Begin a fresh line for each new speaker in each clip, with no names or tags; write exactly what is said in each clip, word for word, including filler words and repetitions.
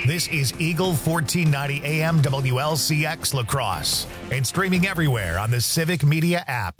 This is Eagle fourteen ninety A M W L C X La Crosse and streaming everywhere on the Civic Media app.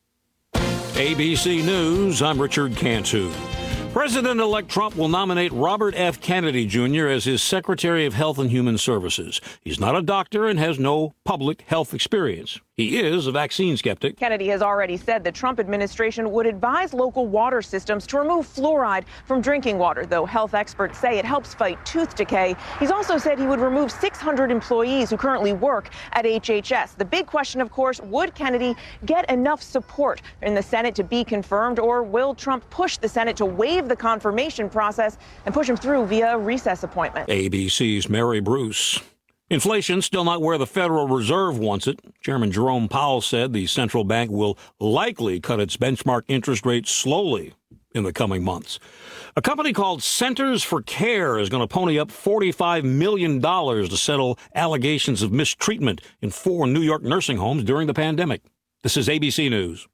A B C News, I'm Richard Cantu. President-elect Trump will nominate Robert F. Kennedy Junior as his Secretary of Health and Human Services. He's not a doctor and has no public health experience. He is a vaccine skeptic.
Kennedy has already said the Trump administration would advise local water systems to remove fluoride from drinking water, though health experts say it helps fight tooth decay. He's also said he would remove six hundred employees who currently work at H H S. The big question, of course, would Kennedy get enough support in the Senate to be confirmed, or will Trump push the Senate to waive the confirmation process and push him through via a recess appointment?
A B C's Mary Bruce. Inflation still not where the Federal Reserve wants it. Chairman Jerome Powell said the central bank will likely cut its benchmark interest rate slowly in the coming months. A company called Centers for Care is going to pony up forty-five million dollars to settle allegations of mistreatment in four New York nursing homes during the pandemic. This is A B C News.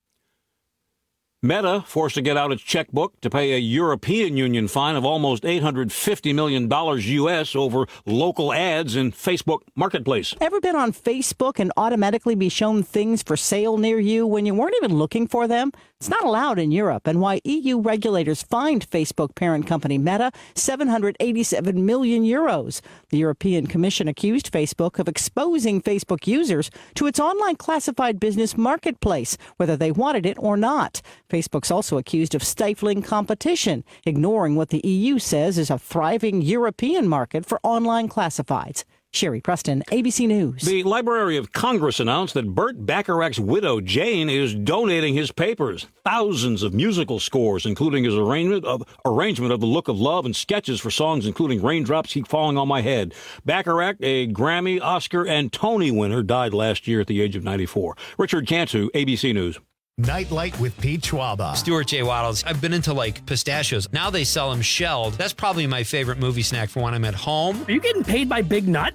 Meta forced to get out its checkbook to pay a European Union fine of almost eight hundred fifty million dollars U S over local ads in Facebook Marketplace.
Ever been on Facebook and automatically be shown things for sale near you when you weren't even looking for them? It's not allowed in Europe, and why E U regulators fined Facebook parent company Meta seven hundred eighty-seven million euros. The European Commission accused Facebook of exposing Facebook users to its online classified business marketplace, whether they wanted it or not. Facebook's also accused of stifling competition, ignoring what the E U says is a thriving European market for online classifieds. Sherry Preston, A B C News.
The Library of Congress announced that Burt Bacharach's widow, Jane, is donating his papers. Thousands of musical scores, including his arrangement of arrangement of The Look of Love and sketches for songs including Raindrops Keep Falling on My Head. Bacharach, a Grammy, Oscar, and Tony winner, died last year at the age of ninety-four. Richard Cantu, A B C News.
Nightlight with Pete Schwaba.
Stuart J. Waddles. I've been into like pistachios. Now they sell them shelled. That's probably my favorite movie snack for when I'm at home.
Are you getting paid by Big Nut?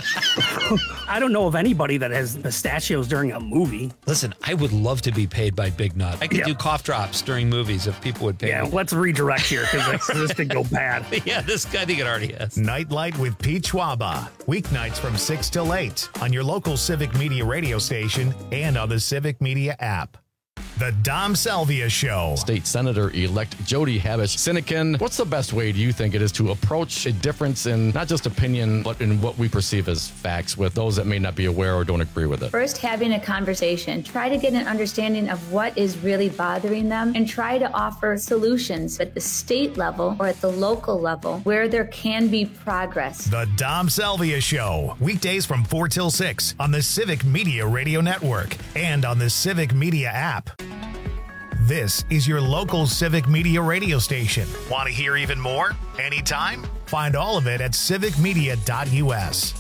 I don't know of anybody that has pistachios during a movie.
Listen, I would love to be paid by Big Nut. I could
yeah.
do cough drops during movies if people would pay
yeah,
me.
Yeah, let's redirect here because this could go bad.
Yeah, this I think it already has.
Nightlight with Pete Schwaba. Weeknights from six till eight on your local Civic Media radio station and on the Civic Media app. The Dom Salvia Show.
State Senator-elect Jody Habush-Sinykin, what's the best way, do you think, it is to approach a difference in not just opinion, but in what we perceive as facts with those that may not be aware or don't agree with it?
First, having a conversation. Try to get an understanding of what is really bothering them and try to offer solutions at the state level or at the local level where there can be progress.
The Dom Salvia Show. Weekdays from four till six on the Civic Media Radio Network and on the Civic Media app. This is your local Civic Media radio station. Want to hear even more? Anytime? Find all of it at civic media dot U S.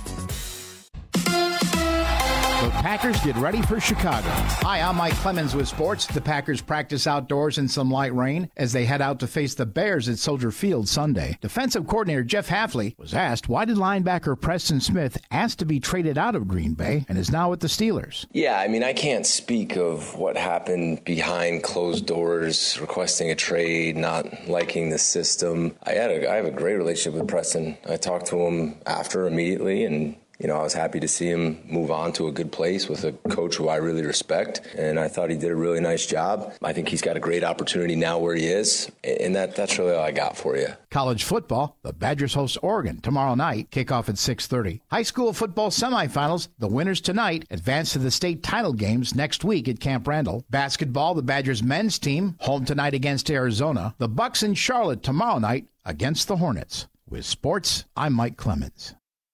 The Packers get ready for Chicago. Hi, I'm Mike Clemens with sports. The Packers practice outdoors in some light rain as they head out to face the Bears at Soldier Field Sunday. Defensive coordinator Jeff Hafley was asked why did linebacker Preston Smith ask to be traded out of Green Bay and is now with the Steelers.
Yeah, I mean, I can't speak of what happened behind closed doors, requesting a trade, not liking the system. I had a, I have a great relationship with Preston. I talked to him after immediately, and you know, I was happy to see him move on to a good place with a coach who I really respect, and I thought he did a really nice job. I think he's got a great opportunity now where he is, and that that's really all I got for you.
College football, the Badgers host Oregon tomorrow night, kickoff at six thirty. High school football semifinals, the winners tonight advance to the state title games next week at Camp Randall. Basketball, the Badgers men's team, home tonight against Arizona. The Bucks in Charlotte tomorrow night against the Hornets. With sports, I'm Mike Clemens.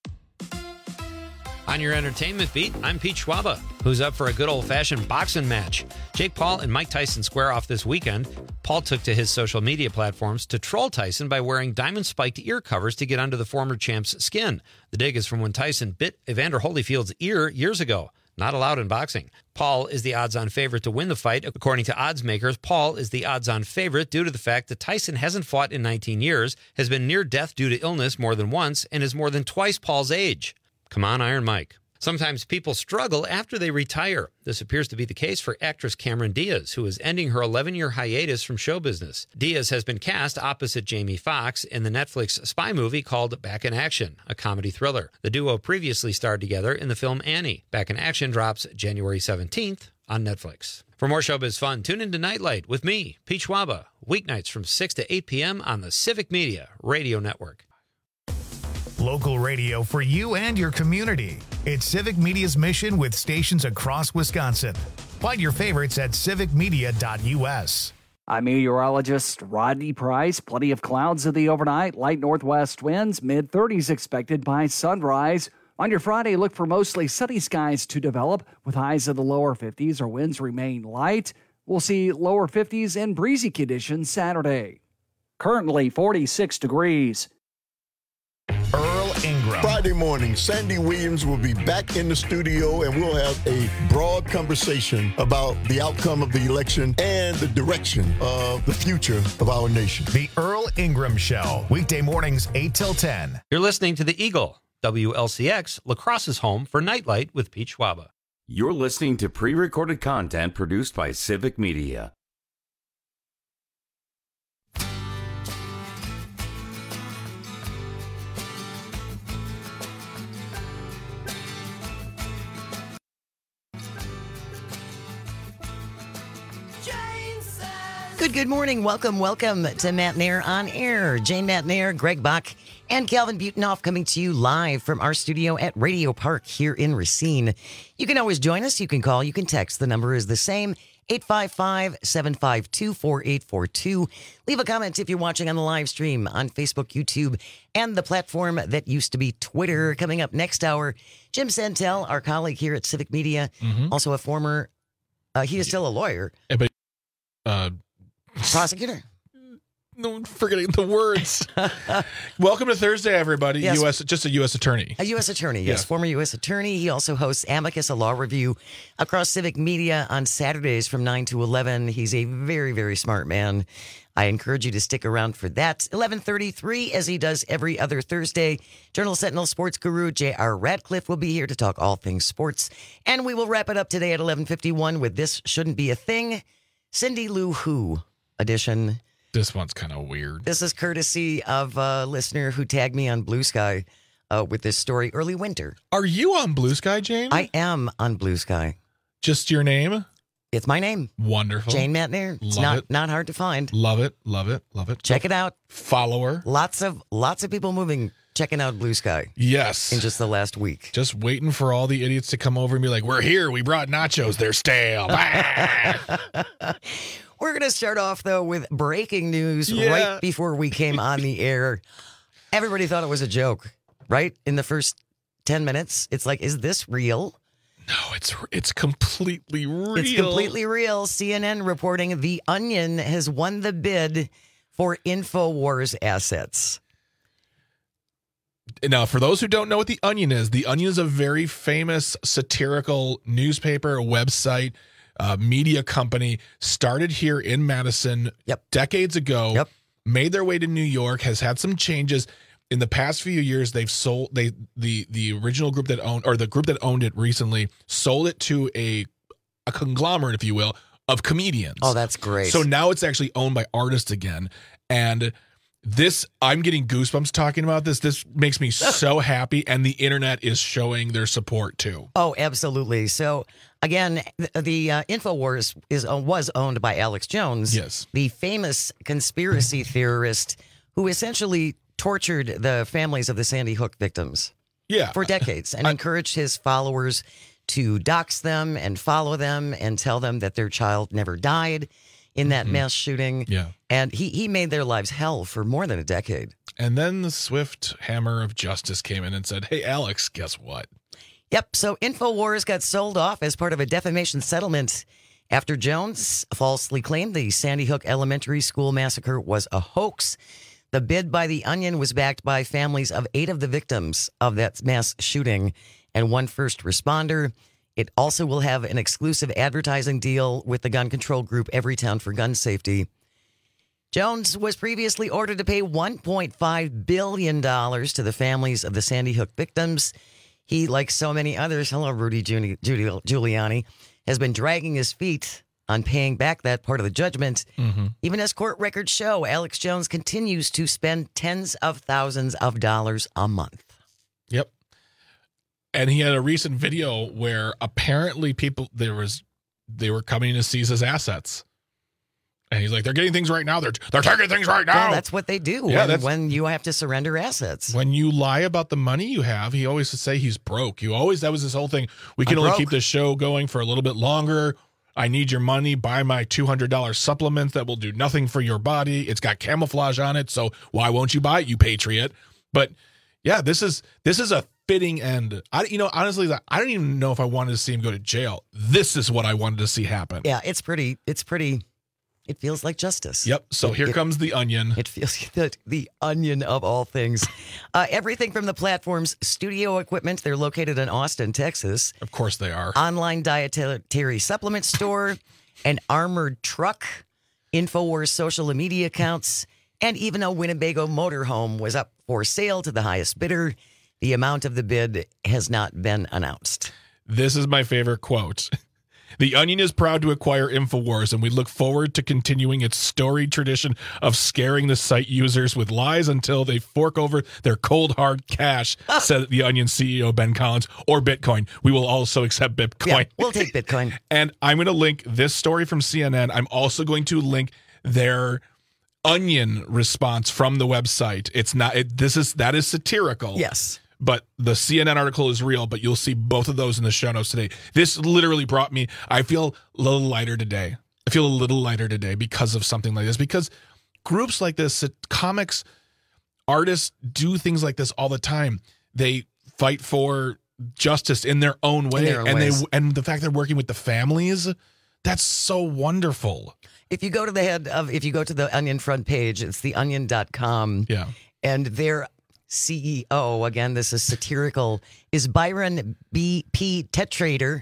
On your entertainment beat, I'm Pete Schwaba, who's up for a good old-fashioned boxing match. Jake Paul and Mike Tyson square off this weekend. Paul took to his social media platforms to troll Tyson by wearing diamond-spiked ear covers to get under the former champ's skin. The dig is from when Tyson bit Evander Holyfield's ear years ago. Not allowed in boxing. Paul is the odds-on favorite to win the fight. According to odds makers, Paul is the odds-on favorite due to the fact that Tyson hasn't fought in nineteen years, has been near death due to illness more than once, and is more than twice Paul's age. Come on, Iron Mike. Sometimes people struggle after they retire. This appears to be the case for actress Cameron Diaz, who is ending her eleven-year hiatus from show business. Diaz has been cast opposite Jamie Foxx in the Netflix spy movie called Back in Action, a comedy thriller. The duo previously starred together in the film Annie. Back in Action drops January seventeenth on Netflix. For more showbiz fun, tune into Nightlight with me, Pete Schwaba, weeknights from six to eight p.m. on the Civic Media Radio Network.
Local radio for you and your community. It's Civic Media's mission with stations across Wisconsin. Find your favorites at civic media dot u s.
I'm meteorologist Rodney Price. Plenty of clouds in the overnight. Light northwest winds, mid thirties expected by sunrise. On your Friday, look for mostly sunny skies to develop with highs in the lower fifties. Our winds remain light. We'll see lower fifties and breezy conditions Saturday. Currently forty-six degrees.
Earl Ingram.
Friday morning, Sandy Williams will be back in the studio and we'll have a broad conversation about the outcome of the election and the direction of the future of our nation.
The Earl Ingram Show, weekday mornings eight till ten.
You're listening to The Eagle, W L C X, La Crosse's home for Nightlight with Pete Schwaba.
You're listening to pre-recorded content produced by Civic Media.
Good, good morning. Welcome, welcome to Matt Nair on Air. Jane Matt Nair, Greg Bach, and Calvin Butenhoff coming to you live from our studio at Radio Park here in Racine. You can always join us. You can call. You can text. The number is the same, eight five five, seven five two, four eight four two. Leave a comment if you're watching on the live stream on Facebook, YouTube, and the platform that used to be Twitter. Coming up next hour, Jim Santel, our colleague here at Civic Media, mm-hmm. also a former, uh, he is still a lawyer.
Yeah, but, uh,
prosecutor.
No, forgetting the words. Welcome to Thursday, everybody.
Yes.
U S just a U S attorney.
A U S attorney, yes. Yeah. Former U S attorney. He also hosts Amicus, a law review across Civic Media on Saturdays from nine to eleven. He's a very, very smart man. I encourage you to stick around for that. eleven thirty-three, as he does every other Thursday. Journal Sentinel sports guru J R Radcliffe will be here to talk all things sports. And we will wrap it up today at eleven fifty-one with This Shouldn't Be a Thing, Cindy Lou Who edition.
This one's kind of weird.
This is courtesy of a listener who tagged me on Blue Sky uh, with this story, early winter.
Are you on Blue Sky, Jane?
I am on Blue Sky.
Just your name?
It's my name.
Wonderful.
Jane Matt Nair. It's
love
not,
it.
not hard to find.
Love it, love it, love it.
Check it out.
Follow her.
Lots of, lots of people moving, checking out Blue Sky.
Yes.
In just the last week.
Just waiting for all the idiots to come over and be like, we're here. We brought nachos. They're stale.
We're going to start off, though, with breaking news
yeah.
right before we came on the air. Everybody thought it was a joke, right? In the first ten minutes. It's like, is this real?
No, it's it's completely real.
It's completely real. C N N reporting The Onion has won the bid for InfoWars assets.
Now, for those who don't know what The Onion is, The Onion is a very famous satirical newspaper, website, Uh, media company, started here in Madison
yep.
decades ago,
yep.
made their way to New York, has had some changes. In the past few years, they've sold they the the original group that owned or the group that owned it recently sold it to a a conglomerate, if you will, of comedians.
Oh, that's great.
So now it's actually owned by artists again. And this, I'm getting goosebumps talking about this. This makes me so happy, and the internet is showing their support too.
Oh, absolutely. So again, the, the uh, InfoWars is uh, was owned by Alex Jones,
yes,
the famous conspiracy theorist who essentially tortured the families of the Sandy Hook victims,
yeah,
for decades, and
I,
encouraged his followers to dox them and follow them and tell them that their child never died in that mm-hmm. mass shooting.
Yeah.
And he, he made their lives hell for more than a decade.
And then the swift hammer of justice came in and said, hey, Alex, guess what?
Yep. So InfoWars got sold off as part of a defamation settlement after Jones falsely claimed the Sandy Hook Elementary School massacre was a hoax. The bid by The Onion was backed by families of eight of the victims of that mass shooting and one first responder. It also will have an exclusive advertising deal with the gun control group Everytown for Gun Safety. Jones was previously ordered to pay one point five billion dollars to the families of the Sandy Hook victims. He, like so many others, hello, Rudy Giuliani, Giuliani, has been dragging his feet on paying back that part of the judgment.
Mm-hmm.
Even as court records show, Alex Jones continues to spend tens of thousands of dollars a month.
Yep. And he had a recent video where apparently people, there was, they were coming to seize his assets. And he's like, they're getting things right now. They're they're taking things right now.
Well, that's what they do
yeah,
when, when you have to surrender assets.
When you lie about the money you have, he always would say he's broke. You always, that was his whole thing. We can
I'm
only
broke.
keep this show going for a little bit longer. I need your money. Buy my two hundred dollars supplement that will do nothing for your body. It's got camouflage on it. So why won't you buy it, you patriot? But yeah, this is this is a fitting end. I, you know, honestly, I don't even know if I wanted to see him go to jail. This is what I wanted to see happen.
Yeah, it's pretty, it's pretty, it feels like justice.
Yep. So
it,
here
it,
comes the onion.
It feels the, the onion of all things. Uh, everything from the platform's studio equipment. They're located in Austin, Texas.
Of course they are.
Online dietary supplement store, an armored truck, InfoWars social media accounts, and even a Winnebago motorhome was up for sale to the highest bidder. The amount of the bid has not been announced.
This is my favorite quote. The Onion is proud to acquire InfoWars, and we look forward to continuing its storied tradition of scaring the site users with lies until they fork over their cold, hard cash, said the Onion C E O, Ben Collins, or Bitcoin. We will also accept Bitcoin.
Yeah, we'll take Bitcoin.
And I'm going to link this story from C N N. I'm also going to link their Onion response from the website. It's not, it, this is, that is satirical.
Yes.
But the C N N article is real, but you'll see both of those in the show notes today. This literally brought me, I feel a little lighter today. I feel a little lighter today because of something like this. Because groups like this, comics, artists do things like this all the time. They fight for justice in their own way.
Their own
and
ways.
they and the fact they're working with the families, that's so wonderful.
If you go to the head of, if you go to the Onion front page, it's the onion dot com.
Yeah.
And their C E O, again, this is satirical, is Byron B P Tetrader.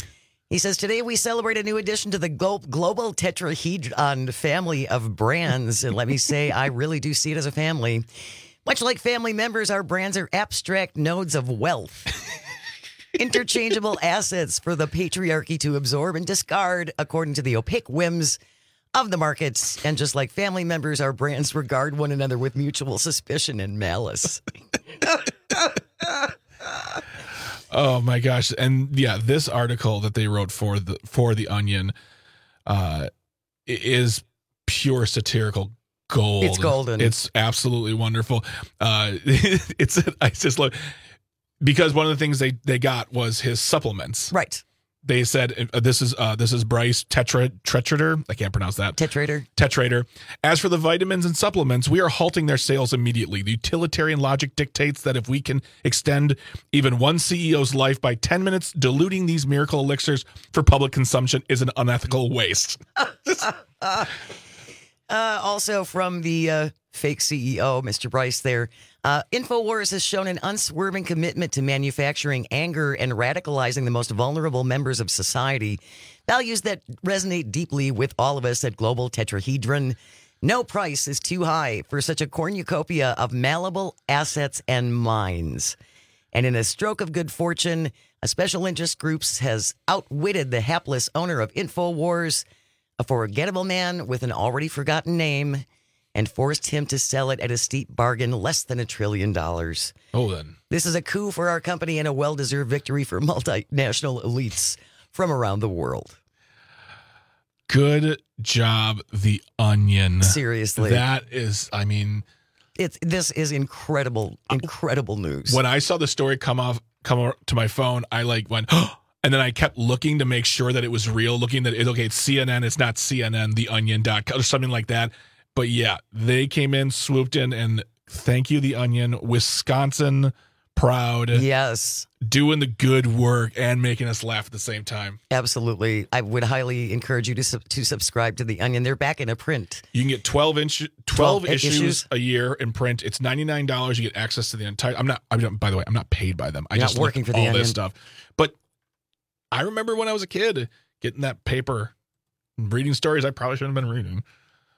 He says, today we celebrate a new addition to the glo- global tetrahedron family of brands. And let me say, I really do see it as a family. Much like family members, our brands are abstract nodes of wealth. Interchangeable assets for the patriarchy to absorb and discard according to the opaque whims of the markets. And just like family members, our brands regard one another with mutual suspicion and malice.
Oh my gosh. And yeah, this article that they wrote for the for the Onion uh is pure satirical gold.
It's golden.
It's absolutely wonderful. Uh it's I just love, because one of the things they they got was his supplements.
Right.
They said, uh, this is uh, this is Bryce Tetra Tetrader. I can't pronounce that.
Tetrader.
Tetrader. As for the vitamins and supplements, we are halting their sales immediately. The utilitarian logic dictates that if we can extend even one C E O's life by ten minutes, diluting these miracle elixirs for public consumption is an unethical waste.
uh, also from the uh, fake C E O, Mister Bryce there, uh, InfoWars has shown an unswerving commitment to manufacturing anger and radicalizing the most vulnerable members of society, values that resonate deeply with all of us at Global Tetrahedron. No price is too high for such a cornucopia of malleable assets and minds. And in a stroke of good fortune, a special interest group has outwitted the hapless owner of InfoWars, a forgettable man with an already forgotten name, and forced him to sell it at a steep bargain, less than a trillion dollars.
Oh, then.
This is a coup for our company and a well-deserved victory for multinational elites from around the world.
Good job, The Onion.
Seriously.
That is, I mean...
It's This is incredible, incredible news.
When I saw the story come off, come to my phone, I like went... And then I kept looking to make sure that it was real, looking that, it, okay, it's C N N, it's not C N N, the onion dot com, or something like that. But yeah, they came in, swooped in, and thank you, The Onion. Wisconsin proud.
Yes.
Doing the good work and making us laugh at the same time.
Absolutely. I would highly encourage you to sub- to subscribe to The Onion. They're back in a print.
You can get twelve inch, twelve,
twelve
issues,
issues
a year in print. It's ninety-nine dollars. You get access to the entire, I'm not, I'm not, by the way, I'm not paid by them. I
You're
just
not working
look
for
at
The
all
Onion.
this stuff. But I remember when I was a kid getting that paper, reading stories I probably shouldn't have been reading.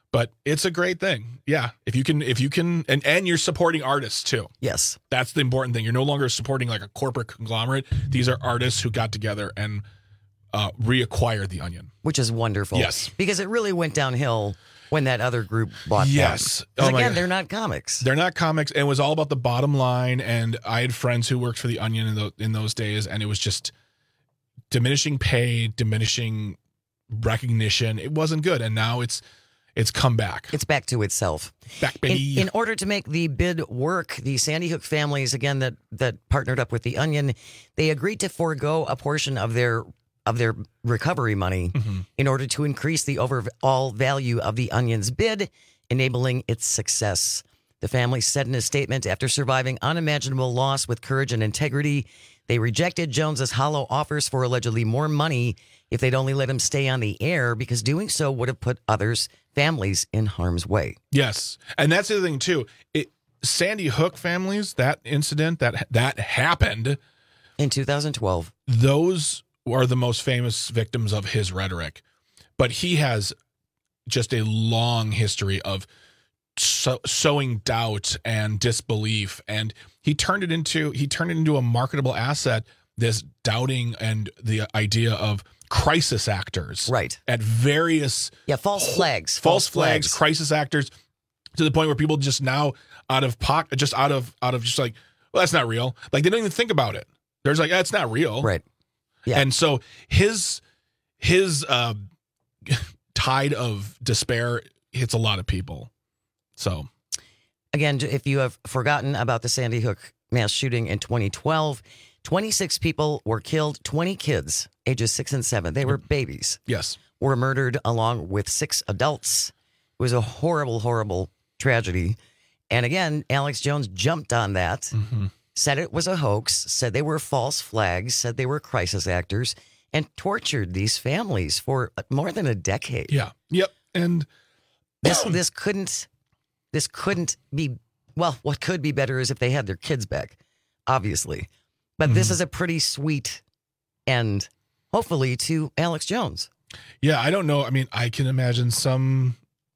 But it's a great thing. Yeah. If you can, if you can, and, and you're supporting artists too.
Yes.
That's the important thing. You're no longer supporting like a corporate conglomerate. These are artists who got together and uh, reacquired the Onion.
Which is wonderful.
Yes.
Because it really went downhill when that other group bought them.
Yes.
Oh
God.
again, they're not comics.
They're not comics. And it was all about the bottom line. And I had friends who worked for the Onion in, the, in those days, and it was just diminishing pay, diminishing recognition. It wasn't good. And now it's it's come back.
It's back to itself.
Back, baby.
In, in order to make the bid work, the Sandy Hook families, again, that, that partnered up with the Onion, they agreed to forego a portion of their of their recovery money mm-hmm. in order to increase the overall value of the Onion's bid, enabling its success. The family said in a statement, after surviving unimaginable loss with courage and integrity, they rejected Jones's hollow offers for allegedly more money if they'd only let him stay on the air, because doing so would have put others' families in harm's way.
Yes. And that's the other thing, too. It, Sandy Hook families, that incident, that that happened.
In two thousand twelve.
Those are the most famous victims of his rhetoric. But he has just a long history of so, sowing doubt and disbelief. And he turned it into he turned it into a marketable asset, this doubting and the idea of crisis actors,
right?
At various
yeah, false flags,
false, false flags, flags, crisis actors, to the point where people just now out of pocket, just out of out of just like, well, that's not real. Like they don't even think about it. There's like, that's not real,
right? Yeah,
and so his his uh, tide of despair hits a lot of people. So,
again, if you have forgotten about the Sandy Hook mass shooting in twenty twelve. twenty-six people were killed, twenty kids, ages six and seven. They were babies.
Yes.
Were murdered along with six adults. It was a horrible, horrible tragedy. And again, Alex Jones jumped on that, mm-hmm. said it was a hoax, said they were false flags, said they were crisis actors, and tortured these families for more than a decade.
Yeah. Yep. And
this this couldn't this couldn't be, well, what could be better is if they had their kids back, obviously. But mm-hmm. this is a pretty sweet end, hopefully, to Alex Jones.
Yeah, I don't know. I mean, I can imagine some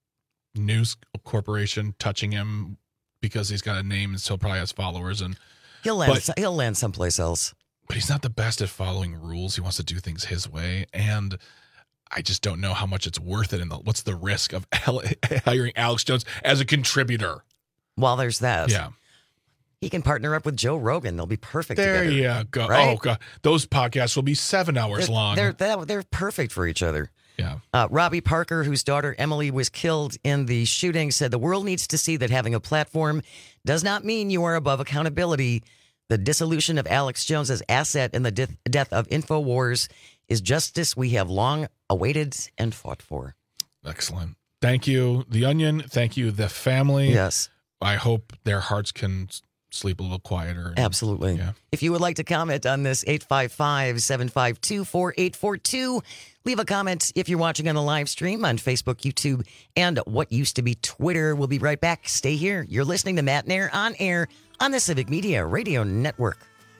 news corporation touching him because he's got a name and still probably has followers. And
he'll land.
But,
he'll land someplace else.
But he's not the best at following rules. He wants to do things his way, and I just don't know how much it's worth it. And what's the risk of hiring Alex Jones as a contributor?
Well, there's that.
Yeah.
He can partner up with Joe Rogan. They'll be perfect
there
together.
There you go.
Right?
Oh, God. Those podcasts will be seven hours
they're,
long.
They're, they're, they're perfect for each other.
Yeah.
Uh, Robbie Parker, whose daughter Emily was killed in the shooting, said the world needs to see that having a platform does not mean you are above accountability. The dissolution of Alex Jones's asset and the de- death of InfoWars is justice we have long awaited and fought for.
Excellent. Thank you, The Onion. Thank you, the family.
Yes.
I hope their hearts can sleep a little quieter. And,
Absolutely.
Yeah.
If you would like to comment on this, eight five five, seven five two, four eight four two. Leave a comment if you're watching on the live stream on Facebook, YouTube, and what used to be Twitter. We'll be right back. Stay here. You're listening to Matt Nair on air on the Civic Media Radio Network.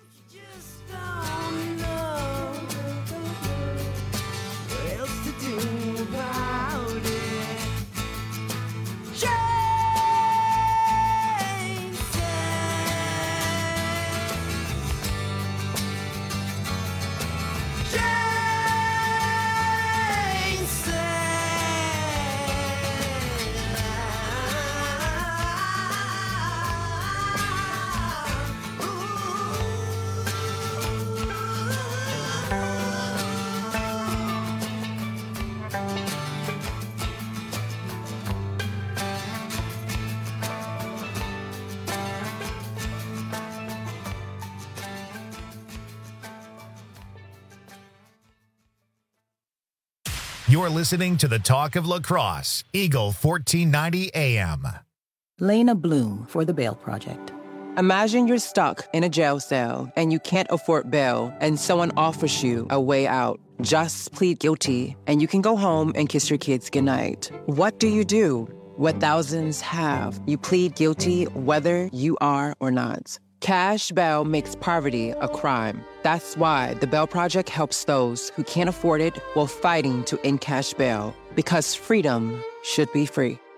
You're listening to the Talk of Lacrosse, Eagle fourteen ninety A M.
Lena Bloom for the Bail Project.
Imagine you're stuck in a jail cell and you can't afford bail and someone offers you a way out. Just plead guilty and you can go home and kiss your kids goodnight. What do you do? What thousands have. You plead guilty whether you are or not. Cash bail makes poverty a crime. That's why the Bail Project helps those who can't afford it while fighting to end cash bail. Because freedom should be free.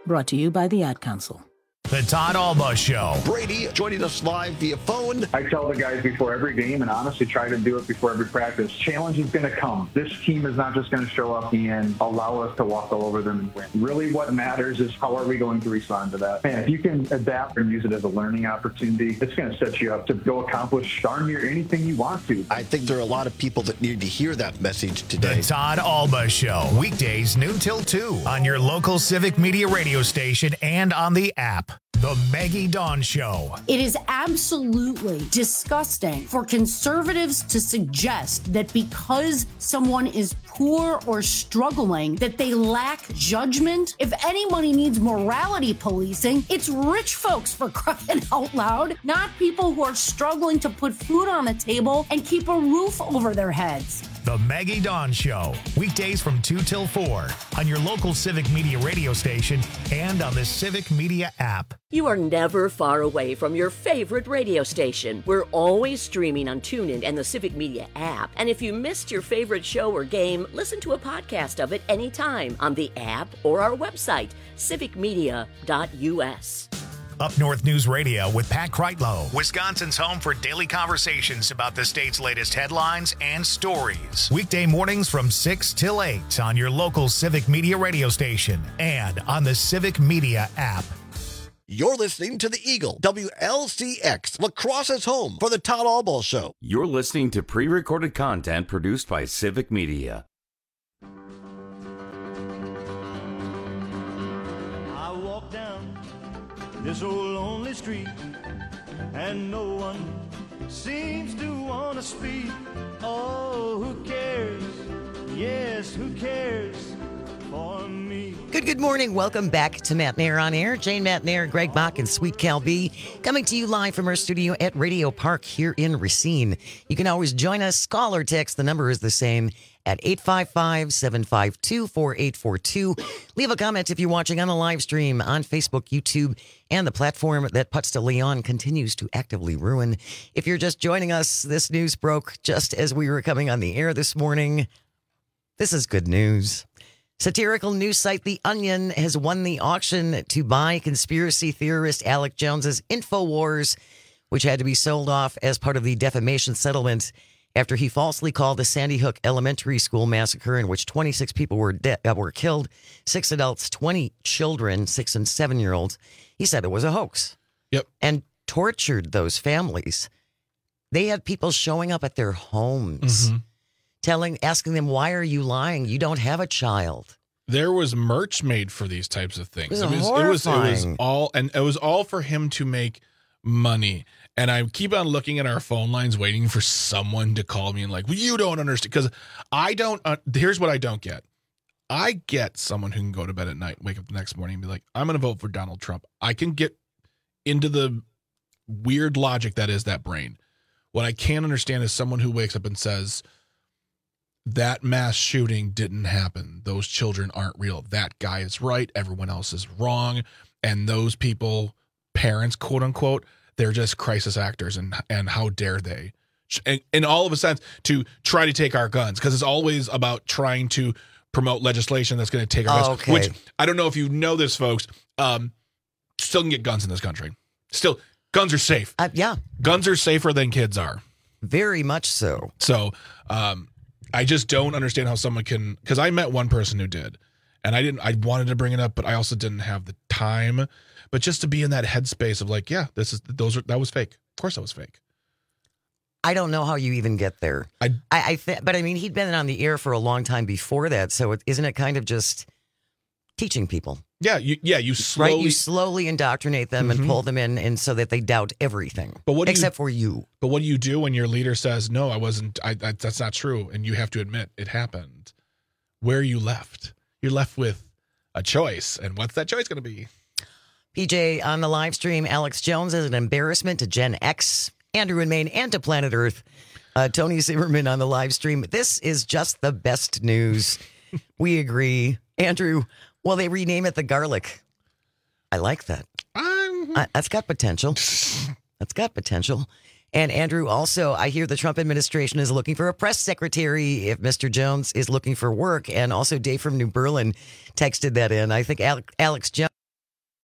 Brought to you by the Ad Council.
The Todd Alba Show.
Brady joining us live via phone.
I tell the guys before every game, and honestly try to do it before every practice, challenge is going to come. This team is not just going to show up and allow us to walk all over them and win. Really what matters is how are we going to respond to that. Man, if you can adapt and use it as a learning opportunity, it's going to set you up to go accomplish darn near anything you want to.
I think there are a lot of people that need to hear that message today.
The Todd Alba Show. Weekdays noon till two on your local Civic Media radio station and on the app. The Maggie Dawn Show.
It is absolutely disgusting for conservatives to suggest that because someone is poor or struggling, that they lack judgment. If anybody needs morality policing, it's rich folks, for crying out loud, not people who are struggling to put food on the table and keep a roof over their heads.
The Maggie Dawn Show. Weekdays from two till four on your local Civic Media radio station and on the Civic Media app.
You are never far away from your favorite radio station. We're always streaming on TuneIn and the Civic Media app. And if you missed your favorite show or game, listen to a podcast of it anytime on the app or our website, civic media dot u s.
Up North News Radio with Pat Kreitlow, Wisconsin's home for daily conversations about the state's latest headlines and stories. Weekday mornings from six till eight on your local Civic Media radio station and on the Civic Media app.
You're listening to the Eagle, W L C X, La Crosse's home for the Todd Alba Show.
You're listening to pre-recorded content produced by Civic Media.
I walk down this old lonely street, and no one seems to want to speak. Oh, who cares? Yes, who cares for me?
Good, good morning. Welcome back to Matt Nair on Air. Jane Matt Nair, Greg Bach, and Sweet Cal B coming to you live from our studio at Radio Park here in Racine. You can always join us. Call or text. The number is the same at eight five five, seven five two, four eight four two. Leave a comment if you're watching on the live stream on Facebook, YouTube, and the platform that Putz de Leon continues to actively ruin. If you're just joining us, this news broke just as we were coming on the air this morning. This is good news. Satirical news site The Onion has won the auction to buy conspiracy theorist Alex Jones's InfoWars, which had to be sold off as part of the defamation settlement after he falsely called the Sandy Hook Elementary School massacre, in which twenty-six people were de- uh, were killed, six adults, twenty children, six and seven-year-olds. He said it was a hoax.
Yep.
And tortured those families. They had people showing up at their homes, mm-hmm. telling, asking them, why are you lying? You don't have a child.
There was merch made for these types of things.
It was,
it was, it was, it was all, and it was all for him to make money. And I keep on looking at our phone lines, waiting for someone to call me and like, well, you don't understand. Because I don't, uh, here's what I don't get. I get someone who can go to bed at night, wake up the next morning and be like, I'm going to vote for Donald Trump. I can get into the weird logic that is that brain. What I can't understand is someone who wakes up and says, that mass shooting didn't happen. Those children aren't real. That guy is right. Everyone else is wrong. And those people, parents, quote unquote, they're just crisis actors. And and how dare they? And, and all of a sense to try to take our guns, because it's always about trying to promote legislation that's going to take our guns.
Okay.
Which I don't know if you know this, folks. Um, still can get guns in this country. Still, guns are safe.
Uh, yeah.
Guns are safer than kids are.
Very much so.
So, um, I just don't understand how someone can, because I met one person who did, and I didn't, I wanted to bring it up, but I also didn't have the time. But just to be in that headspace of like, yeah, this is, those are, that was fake. Of course that was fake.
I don't know how you even get there.
I,
I, I th- but I mean, he'd been on the air for a long time before that. So it, isn't it kind of just teaching people?
Yeah. You, yeah. You slowly,
right? You slowly indoctrinate them mm-hmm. and pull them in, and so that they doubt everything.
But what
except
you,
for you.
But what do you do when your leader says, no, I wasn't, I, I, that's not true. And you have to admit it happened. Where are you left? You're left with a choice. And what's that choice going to be?
P J on the live stream, Alex Jones is an embarrassment to Gen X, Andrew in Maine, and to planet Earth. Uh, Tony Zimmerman on the live stream. This is just the best news. We agree. Andrew, well, they rename it the Garlic. I like that.
Um,
uh, that's got potential. That's got potential. And Andrew, also, I hear the Trump administration is looking for a press secretary if Mister Jones is looking for work. And also Dave from New Berlin texted that in. I think Alex Jones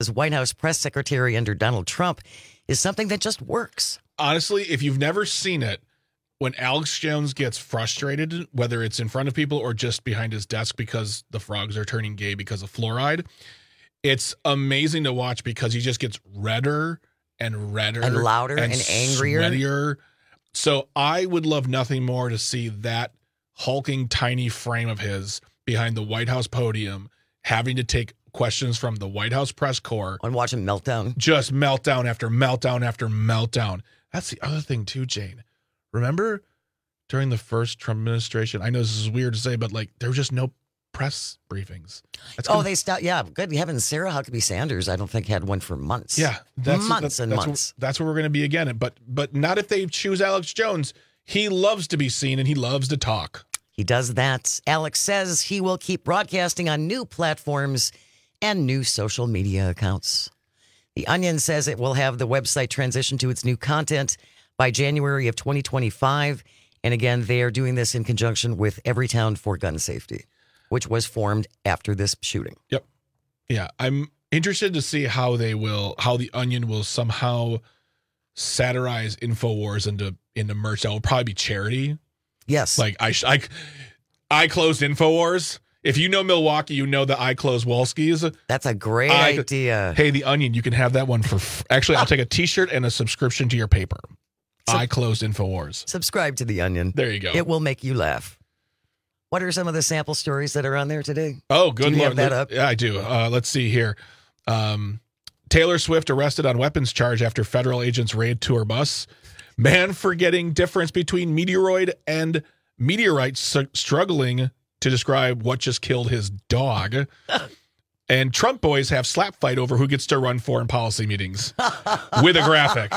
as White House press secretary under Donald Trump is something that just works.
Honestly, if you've never seen it, when Alex Jones gets frustrated, whether it's in front of people or just behind his desk because the frogs are turning gay because of fluoride, it's amazing to watch because he just gets redder and redder
and louder and, and angrier.
Sweatier. So I would love nothing more to see that hulking tiny frame of his behind the White House podium having to take questions from the White House press corps.
And watch him meltdown.
Just meltdown after meltdown after meltdown. That's the other thing too, Jane. Remember during the first Trump administration, I know this is weird to say, but like there was just no press briefings. That's
oh,
gonna,
they stopped. Yeah, good heavens. Sarah Huckabee Sanders, I don't think had one for months.
Yeah, that's
months
that,
and
that's
months.
Where, that's where we're going to be again. But but not if they choose Alex Jones. He loves to be seen and he loves to talk.
He does that. Alex says he will keep broadcasting on new platforms and new social media accounts. The Onion says it will have the website transition to its new content by January of twenty twenty-five. And again, they are doing this in conjunction with Everytown for Gun Safety, which was formed after this shooting.
Yep. Yeah. I'm interested to see how they will, how the Onion will somehow satirize InfoWars into, into merch that will probably be charity.
Yes.
Like I, I, I closed InfoWars. If you know Milwaukee, you know that I close Wolski's.
That's a great
I,
idea.
Hey, the Onion, you can have that one for, f- actually, I'll take a t-shirt and a subscription to your paper. Sub- I closed InfoWars.
Subscribe to the Onion.
There you go.
It will make you laugh. What are some of the sample stories that are on there today?
Oh, good
do you
Lord.
Have that up?
Yeah, I do. Uh, let's see here. Um, Taylor Swift arrested on weapons charge after federal agents raid tour bus. Man forgetting difference between meteoroid and meteorite, su- struggling to describe what just killed his dog. And Trump boys have slap fight over who gets to run foreign policy meetings with a graphic.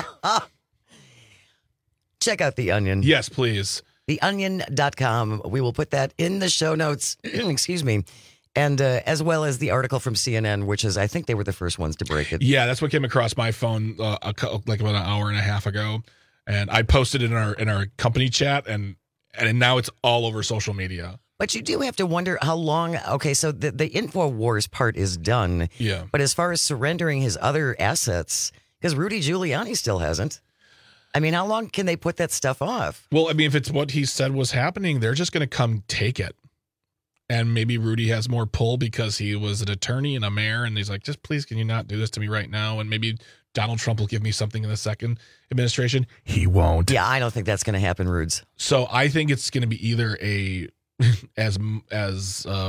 Check out The Onion.
Yes, please.
the onion dot com. We will put that in the show notes. Excuse me. And uh, as well as the article from C N N, which is, I think they were the first ones to break it.
Yeah, that's what came across my phone uh, a, like about an hour and a half ago. And I posted it in our in our company chat, and and now it's all over social media.
But you do have to wonder how long. Okay, so the, the InfoWars part is done.
Yeah.
But as far as surrendering his other assets, because Rudy Giuliani still hasn't. I mean, how long can they put that stuff off?
Well, I mean, if it's what he said was happening, they're just going to come take it. And maybe Rudy has more pull because he was an attorney and a mayor, and he's like, just please, can you not do this to me right now? And maybe Donald Trump will give me something in the second administration. He won't.
Yeah, I don't think that's going to happen, Rudes.
So I think it's going to be either a as as uh,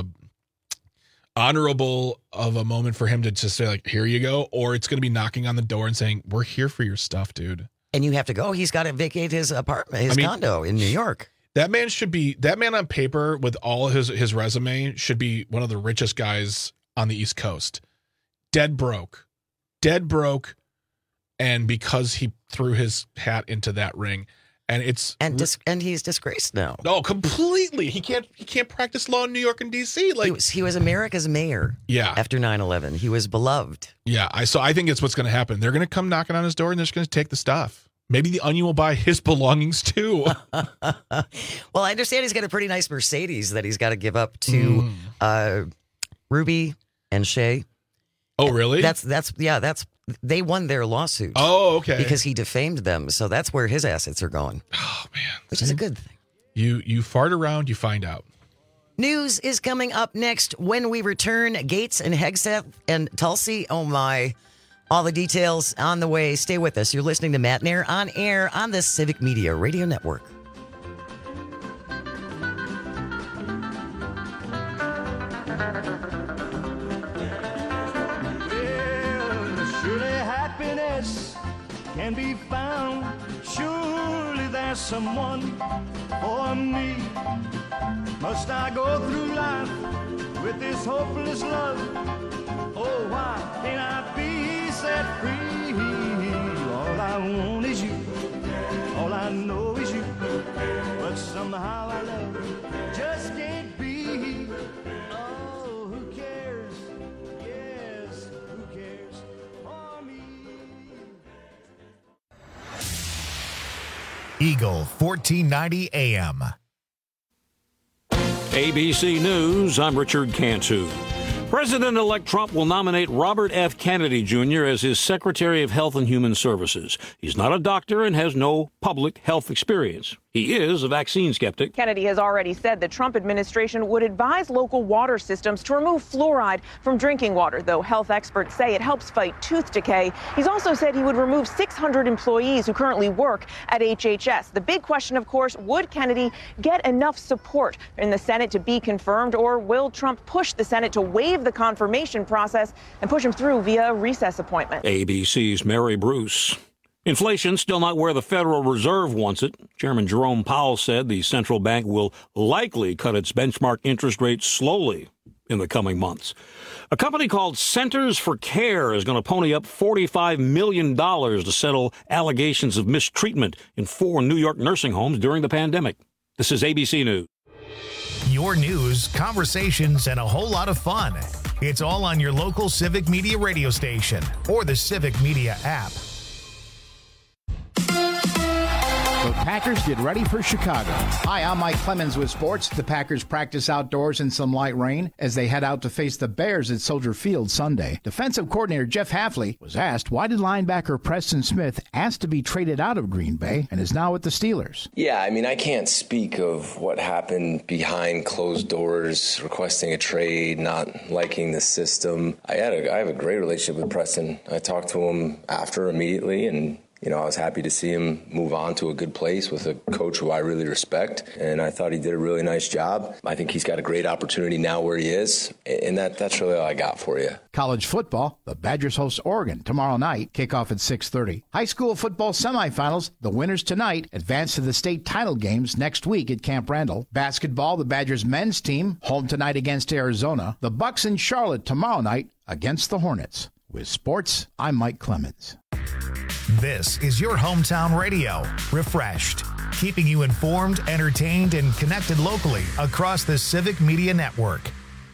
honorable of a moment for him to just say, like, here you go, or it's going to be knocking on the door and saying, we're here for your stuff, dude.
And you have to go. He's got to vacate his apartment, his
I mean,
condo in New York.
That man should be, that man on paper with all his, his resume should be one of the richest guys on the East Coast. Dead broke. Dead broke. And because he threw his hat into that ring. And it's
and dis- and he's disgraced now.
No, completely. He can't he can't practice law in New York and D C. Like
he was, he was America's mayor.
Yeah.
After nine eleven, he was beloved.
Yeah, I so I think it's what's going to happen. They're going to come knocking on his door and they're just going to take the stuff. Maybe the Onion will buy his belongings too.
Well, I understand he's got a pretty nice Mercedes that he's got to give up to
Mm.
uh, Ruby and Shay.
Oh, really?
That's that's yeah. That's they won their lawsuit.
Oh, okay.
Because he defamed them, so that's where his assets are going.
Oh man,
which is a good thing.
You you fart around, you find out.
News is coming up next when we return. Gates and Hegseth and Tulsi. Oh my. All the details on the way. Stay with us. You're listening to Matt Nair on air on the Civic Media Radio Network.
Well, surely happiness can be found. Surely there's someone for me. Must I go through life with this hopeless love? Oh, why can't I be set free? All I want is you. All I know is you. But somehow I love just can't be. Oh, who cares? Yes, who cares for me?
Eagle fourteen ninety A M.
A B C News, I'm Richard Cantu. President-elect Trump will nominate Robert F. Kennedy Junior as his Secretary of Health and Human Services. He's not a doctor and has no public health experience. He is a vaccine skeptic.
Kennedy has already said the Trump administration would advise local water systems to remove fluoride from drinking water, though health experts say it helps fight tooth decay. He's also said he would remove six hundred employees who currently work at H H S. The big question, of course, would Kennedy get enough support in the Senate to be confirmed, or will Trump push the Senate to waive the confirmation process and push him through via a recess appointment?
A B C's Mary Bruce. Inflation still not where the Federal Reserve wants it. Chairman Jerome Powell said the central bank will likely cut its benchmark interest rate slowly in the coming months. A company called Centers for Care is going to pony up forty-five million dollars to settle allegations of mistreatment in four New York nursing homes during the pandemic. This is A B C News.
Your news, conversations, and a whole lot of fun. It's all on your local Civic Media radio station or the Civic Media app.
The Packers get ready for Chicago. Hi, I'm Mike Clemens with sports. The Packers practice outdoors in some light rain as they head out to face the Bears at Soldier Field Sunday. Defensive coordinator Jeff Hafley was asked, why did linebacker Preston Smith ask to be traded out of Green Bay and is now with the Steelers?
Yeah, I mean, I can't speak of what happened behind closed doors, requesting a trade, not liking the system. I had a, I have a great relationship with Preston. I talked to him after immediately, and you know, I was happy to see him move on to a good place with a coach who I really respect, and I thought he did a really nice job. I think he's got a great opportunity now where he is, and that that's really all I got for you.
College football, the Badgers host Oregon tomorrow night, kickoff at six thirty. High school football semifinals, the winners tonight advance to the state title games next week at Camp Randall. Basketball, the Badgers men's team, home tonight against Arizona. The Bucks in Charlotte tomorrow night against the Hornets. With sports, I'm Mike Clemens.
This is your hometown radio, refreshed, keeping you informed, entertained, and connected locally across the Civic Media Network.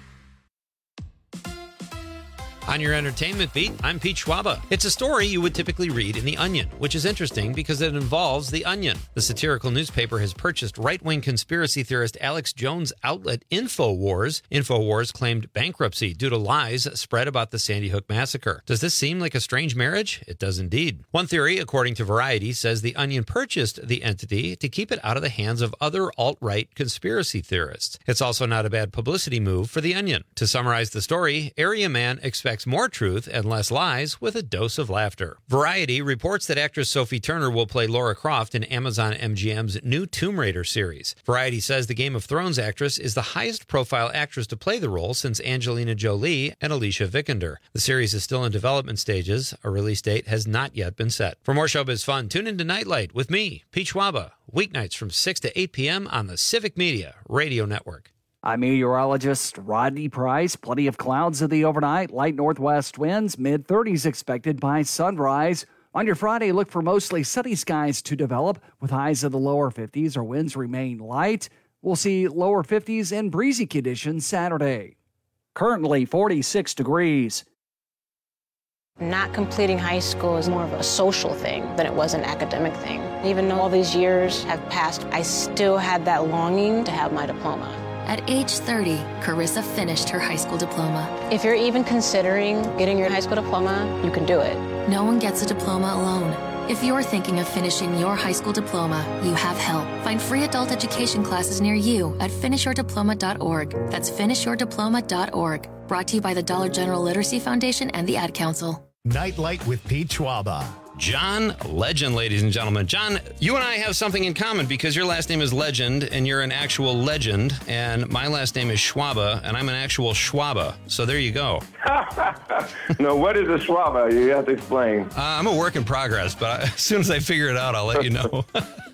On your entertainment beat, I'm Pete Schwaba. It's a story you would typically read in The Onion, which is interesting because it involves The Onion. The satirical newspaper has purchased right-wing conspiracy theorist Alex Jones' outlet InfoWars. InfoWars claimed bankruptcy due to lies spread about the Sandy Hook massacre. Does this seem like a strange marriage? It does indeed. One theory, according to Variety, says The Onion purchased the entity to keep it out of the hands of other alt-right conspiracy theorists. It's also not a bad publicity move for The Onion. To summarize the story, Area Man expects more truth and less lies with a dose of laughter. Variety reports that actress Sophie Turner will play Lara Croft in Amazon M G M's new Tomb Raider series. Variety says the Game of Thrones actress is the highest profile actress to play the role since Angelina Jolie and Alicia Vikander. The series is still in development stages. A release date has not yet been set. For more showbiz fun, tune into Nightlight with me, Pete Schwaba, weeknights from six to eight p.m. on the Civic Media Radio Network.
I'm meteorologist Rodney Price. Plenty of clouds in the overnight. Light northwest winds, mid thirties expected by sunrise. On your Friday, look for mostly sunny skies to develop with highs in the lower fifties. Our winds remain light. We'll see lower fifties and breezy conditions Saturday. Currently forty-six degrees.
Not completing high school is more of a social thing than it was an academic thing. Even though all these years have passed, I still had that longing to have my diploma.
At age thirty, Carissa finished her high school diploma.
If you're even considering getting your high school diploma, you can do it.
No one gets a diploma alone. If you're thinking of finishing your high school diploma, you have help. Find free adult education classes near you at finish your diploma dot org. That's finish your diploma dot org. Brought to you by the Dollar General Literacy Foundation and the Ad Council.
Nightlight with Pete Schwaba.
John Legend, ladies and gentlemen. John, you and I have something in common because your last name is Legend and you're an actual legend, and my last name is Schwaba and I'm an actual Schwaba. So there you go.
No, what is a Schwaba? You have to explain.
Uh, I'm a work in progress, but I, as soon as I figure it out, I'll let you know.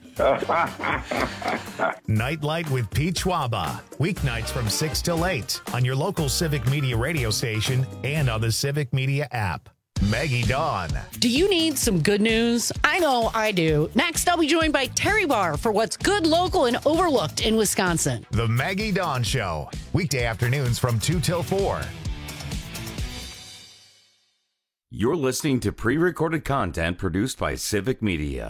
Nightlight with Pete Schwaba. Weeknights from six till eight on your local Civic Media radio station and on the Civic Media app. Maggie Dawn.
Do you need some good news? I know I do. Next, I'll be joined by Terry Barr for what's good, local, and overlooked in Wisconsin.
The Maggie Dawn Show. Weekday afternoons from two till four.
You're listening to pre-recorded content produced by Civic Media.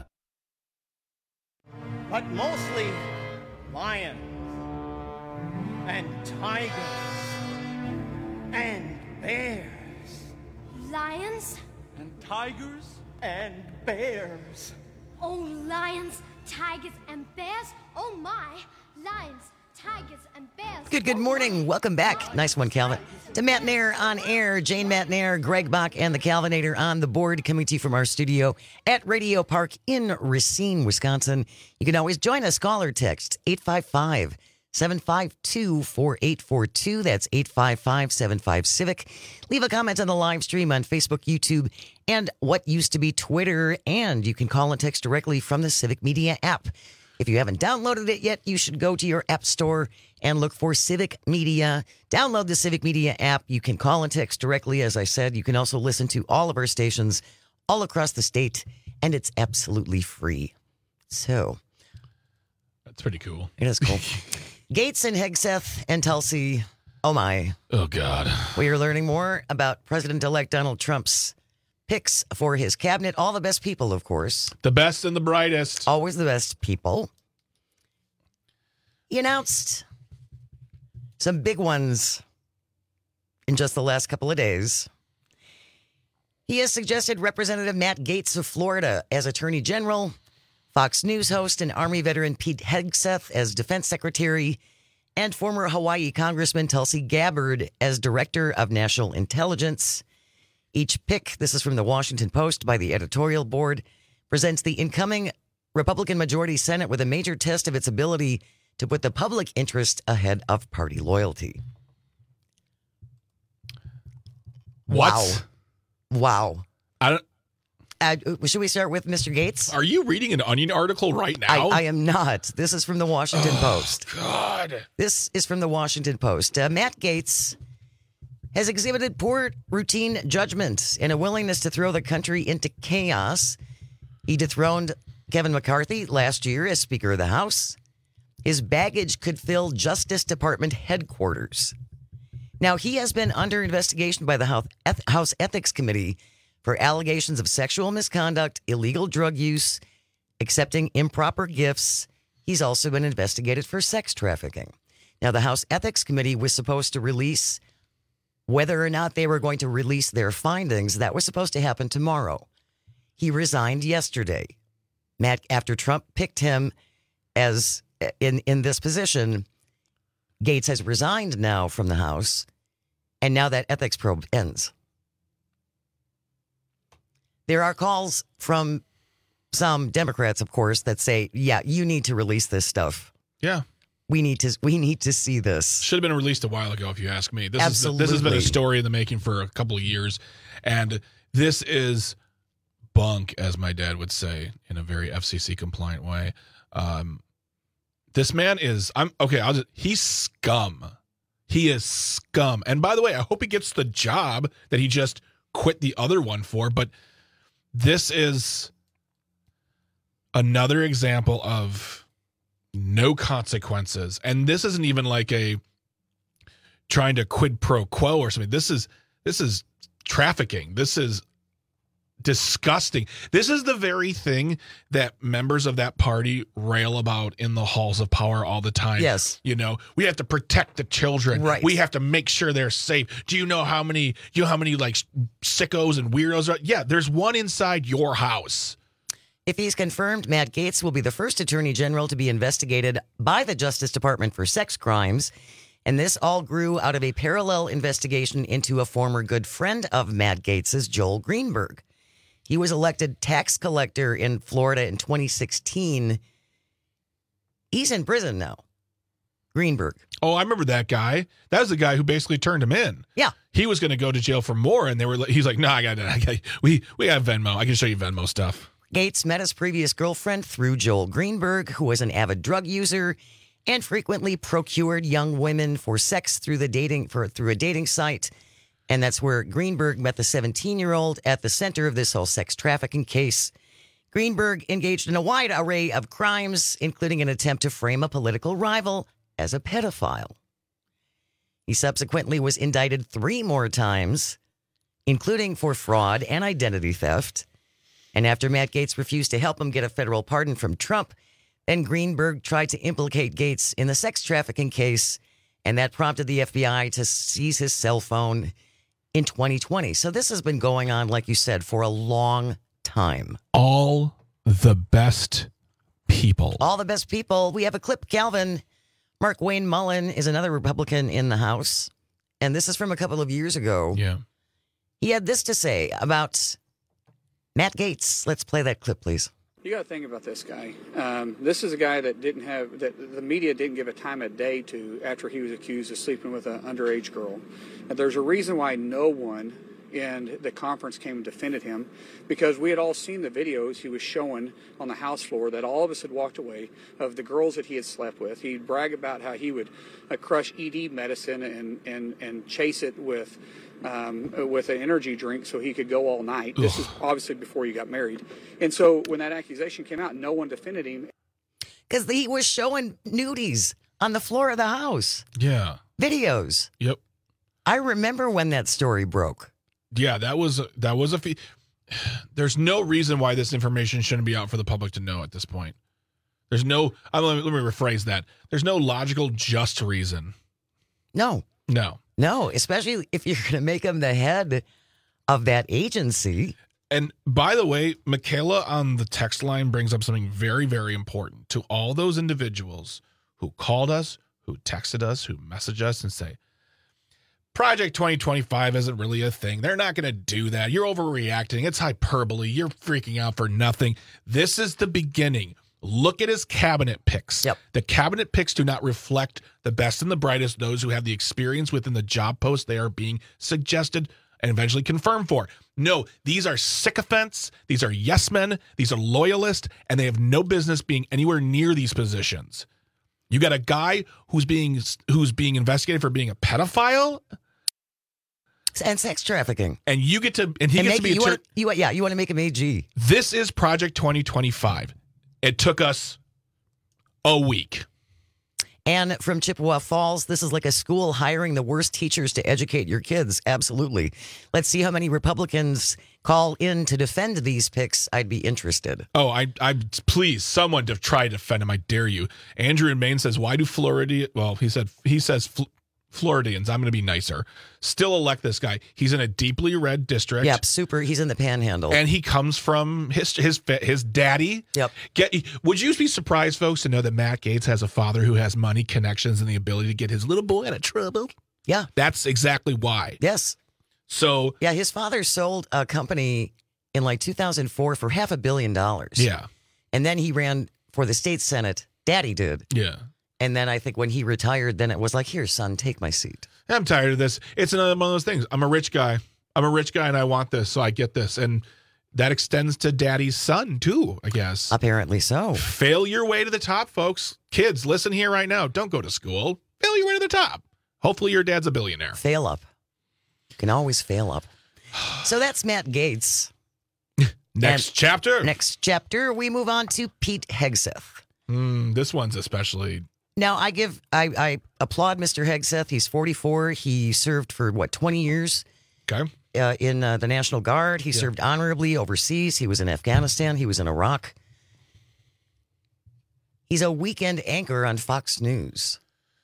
But mostly lions and tigers
and bears.
Lions?
And tigers and bears.
Oh, lions, tigers, and bears? Oh, my. Lions, tigers, and bears.
Good, good morning. Welcome back. Nice one, Calvin. To Matt Nair on air. Jane Matt Nair, Greg Bach, and the Calvinator on the board, coming to you from our studio at Radio Park in Racine, Wisconsin. You can always join us. Call or text eight five five, seven five two, four eight four two. That's eight five five, seven five, Civic. Leave a comment on the live stream on Facebook, YouTube, and what used to be Twitter. And you can call and text directly from the Civic Media app. If you haven't downloaded it yet, you should go to your app store and look for Civic Media. Download the Civic Media app. You can call and text directly, as I said. You can also listen to all of our stations all across the state, and it's absolutely free. So.
That's pretty cool.
It is cool. Gates and Hegseth and Tulsi. Oh, my.
Oh, God.
We are learning more about President-elect Donald Trump's picks for his cabinet. All the best people, of course.
The best and the brightest.
Always the best people. He announced some big ones in just the last couple of days. He has suggested Representative Matt Gaetz of Florida as Attorney General, Fox News host and Army veteran Pete Hegseth as Defense Secretary, and former Hawaii Congressman Tulsi Gabbard as Director of National Intelligence. Each pick, this is from the Washington Post by the editorial board, presents the incoming Republican majority Senate with a major test of its ability to put the public interest ahead of party loyalty.
What?
Wow. Wow.
I don't.
Uh, should we start with Mister Gaetz?
Are you reading an Onion article right now?
I, I am not. This is from the Washington
oh,
Post.
God.
This is from the Washington Post. Uh, Matt Gaetz has exhibited poor routine judgment and a willingness to throw the country into chaos. He dethroned Kevin McCarthy last year as Speaker of the House. His baggage could fill Justice Department headquarters. Now, he has been under investigation by the House Ethics Committee for allegations of sexual misconduct, illegal drug use, accepting improper gifts. He's also been investigated for sex trafficking. Now, the House Ethics Committee was supposed to release whether or not they were going to release their findings. That was supposed to happen tomorrow. He resigned yesterday. Matt, after Trump picked him as in, in this position, Gaetz has resigned now from the House, and now that ethics probe ends. There are calls from some Democrats, of course, that say, yeah, you need to release this stuff.
Yeah.
We need to we need to see this.
Should have been released a while ago, if you ask me. This
Absolutely.
Is, this has been a story in the making for a couple of years. And this is bunk, as my dad would say, in a very F C C compliant way. Um, this man is, I'm okay, I'll just, he's scum. He is scum. And by the way, I hope he gets the job that he just quit the other one for. But this is another example of no consequences. And this isn't even like a trying to quid pro quo or something. This is this is trafficking. This is disgusting. This is the very thing that members of that party rail about in the halls of power all the time.
Yes.
You know, we have to protect the children.
Right.
We have to make sure they're safe. Do you know how many, you know how many like sickos and weirdos are? Yeah, there's one inside your house.
If he's confirmed, Matt Gaetz will be the first attorney general to be investigated by the Justice Department for sex crimes. And this all grew out of a parallel investigation into a former good friend of Matt Gaetz's, Joel Greenberg. He was elected tax collector in Florida in twenty sixteen. He's in prison now. Greenberg.
Oh, I remember that guy. That was the guy who basically turned him in.
Yeah.
He was going to go to jail for more, and they were. He's like, no, I got it. We we have Venmo. I can show you Venmo stuff.
Gaetz met his previous girlfriend through Joel Greenberg, who was an avid drug user and frequently procured young women for sex through the dating for through a dating site. And that's where Greenberg met the seventeen-year-old at the center of this whole sex trafficking case. Greenberg engaged in a wide array of crimes, including an attempt to frame a political rival as a pedophile. He subsequently was indicted three more times, including for fraud and identity theft. And after Matt Gaetz refused to help him get a federal pardon from Trump, then Greenberg tried to implicate Gaetz in the sex trafficking case And that prompted the F B I to seize his cell phone in twenty twenty. So this has been going on, like you said, for a long time.
All the best people.
All the best people. We have a clip, Calvin. Mark Wayne Mullen is another Republican in the House. And this is from a couple of years ago.
Yeah.
He had this to say about Matt Gaetz. Let's play that clip, please.
You got to think about this guy. Um, this is a guy that didn't have, that the media didn't give a time of day to after he was accused of sleeping with an underage girl. And there's a reason why no one in the conference came and defended him, because we had all seen the videos he was showing on the House floor that all of us had walked away of the girls that he had slept with. He'd brag about how he would uh, crush E D medicine and, and, and chase it with um, with an energy drink so he could go all night. Ugh. This is obviously before you got married. And so when that accusation came out, no one defended him.
Because he was showing nudies on the floor of the House.
Yeah.
Videos.
Yep.
I remember when that story broke.
Yeah, that was that was a. Fee- There's no reason why this information shouldn't be out for the public to know at this point. There's no. Uh, let, me, let me rephrase that. There's no logical, just reason.
No.
No.
No, especially if you're going to make him the head of that agency.
And by the way, Michaela on the text line brings up something very, very important to all those individuals who called us, who texted us, who messaged us and say, Project twenty twenty-five isn't really a thing. They're not going to do that. You're overreacting. It's hyperbole. You're freaking out for nothing. This is the beginning. Look at his cabinet picks.
Yep.
The cabinet picks do not reflect the best and the brightest, those who have the experience within the job post they are being suggested and eventually confirmed for. No, these are sycophants. These are yes men. These are loyalists, and they have no business being anywhere near these positions. You got a guy who's being who's being investigated for being a pedophile
and sex trafficking,
and you get to and he
and
gets
make,
to be
you
a ter-
want, you, yeah you want to make him A G.
This is Project twenty twenty-five. It took us a week.
And from Chippewa Falls, this is like a school hiring the worst teachers to educate your kids. Absolutely. Let's see how many Republicans call in to defend these picks. I'd be interested.
Oh, I, I, please, someone to try to defend him. I dare you. Andrew in Maine says, "Why do Florida?" Well, he said he says Fl- Floridians. I'm going to be nicer. Still elect this guy. He's in a deeply red district.
Yep, super. He's in the Panhandle,
and he comes from his his his daddy.
Yep.
Get, would you be surprised, folks, to know that Matt Gaetz has a father who has money, connections, and the ability to get his little boy out of trouble?
Yeah,
that's exactly why.
Yes.
So
yeah, his father sold a company in like two thousand four for half a billion dollars.
Yeah,
and then he ran for the state senate. Daddy did.
Yeah.
And then I think when he retired, then it was like, here, son, take my seat.
I'm tired of this. It's another one of those things. I'm a rich guy. I'm a rich guy and I want this, so I get this. And that extends to daddy's son, too, I guess.
Apparently so.
Fail your way to the top, folks. Kids, listen here right now. Don't go to school. Fail your way to the top. Hopefully your dad's a billionaire.
Fail up. You can always fail up. So that's Matt Gaetz.
Next and chapter.
Next chapter, we move on to Pete Hegseth.
Mm, this one's especially...
Now, I give, I, I applaud Mister Hegseth. He's forty-four. He served for, what, twenty years?
Okay.
Uh, in uh, the National Guard. He yeah. served honorably overseas. He was in Afghanistan. He was in Iraq. He's a weekend anchor on Fox News.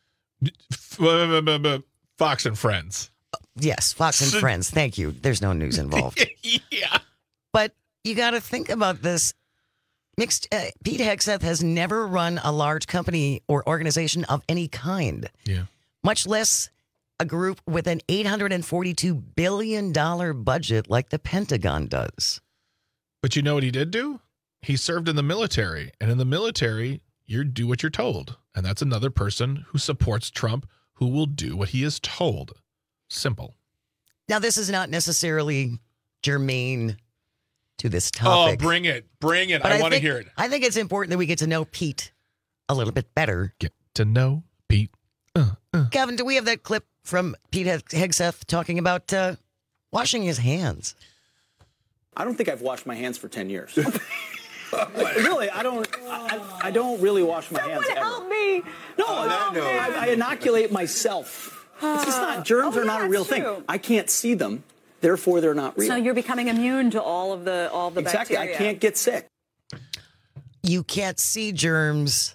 Fox and Friends.
Uh, yes, Fox and Friends. Thank you. There's no news involved.
Yeah.
But you got to think about this. Mixed, uh, Pete Hegseth has never run a large company or organization of any kind.
Yeah.
Much less a group with an eight hundred forty-two billion dollars budget like the Pentagon does.
But you know what he did do? He served in the military. And in the military, you do what you're told. And that's another person who supports Trump who will do what he is told. Simple.
Now, this is not necessarily germane to this topic.
Oh, bring it. Bring it.
But
I,
I
want to
think,
hear it.
I think it's important that we get to know Pete a little bit better.
Get to know Pete. Uh, uh.
Kevin, do we have that clip from Pete Hegseth talking about uh, washing his hands?
I don't think I've washed my hands for ten years. Really, I don't. I, I don't really wash my
Someone
hands ever.
help me.
No,
oh,
I,
no.
I, I inoculate myself. It's just not. Germs
oh,
are not
yeah,
a real
true.
thing. I can't see them. Therefore, they're not real.
So you're becoming immune to all of the all of the
exactly.
bacteria.
I can't get sick.
You can't see germs,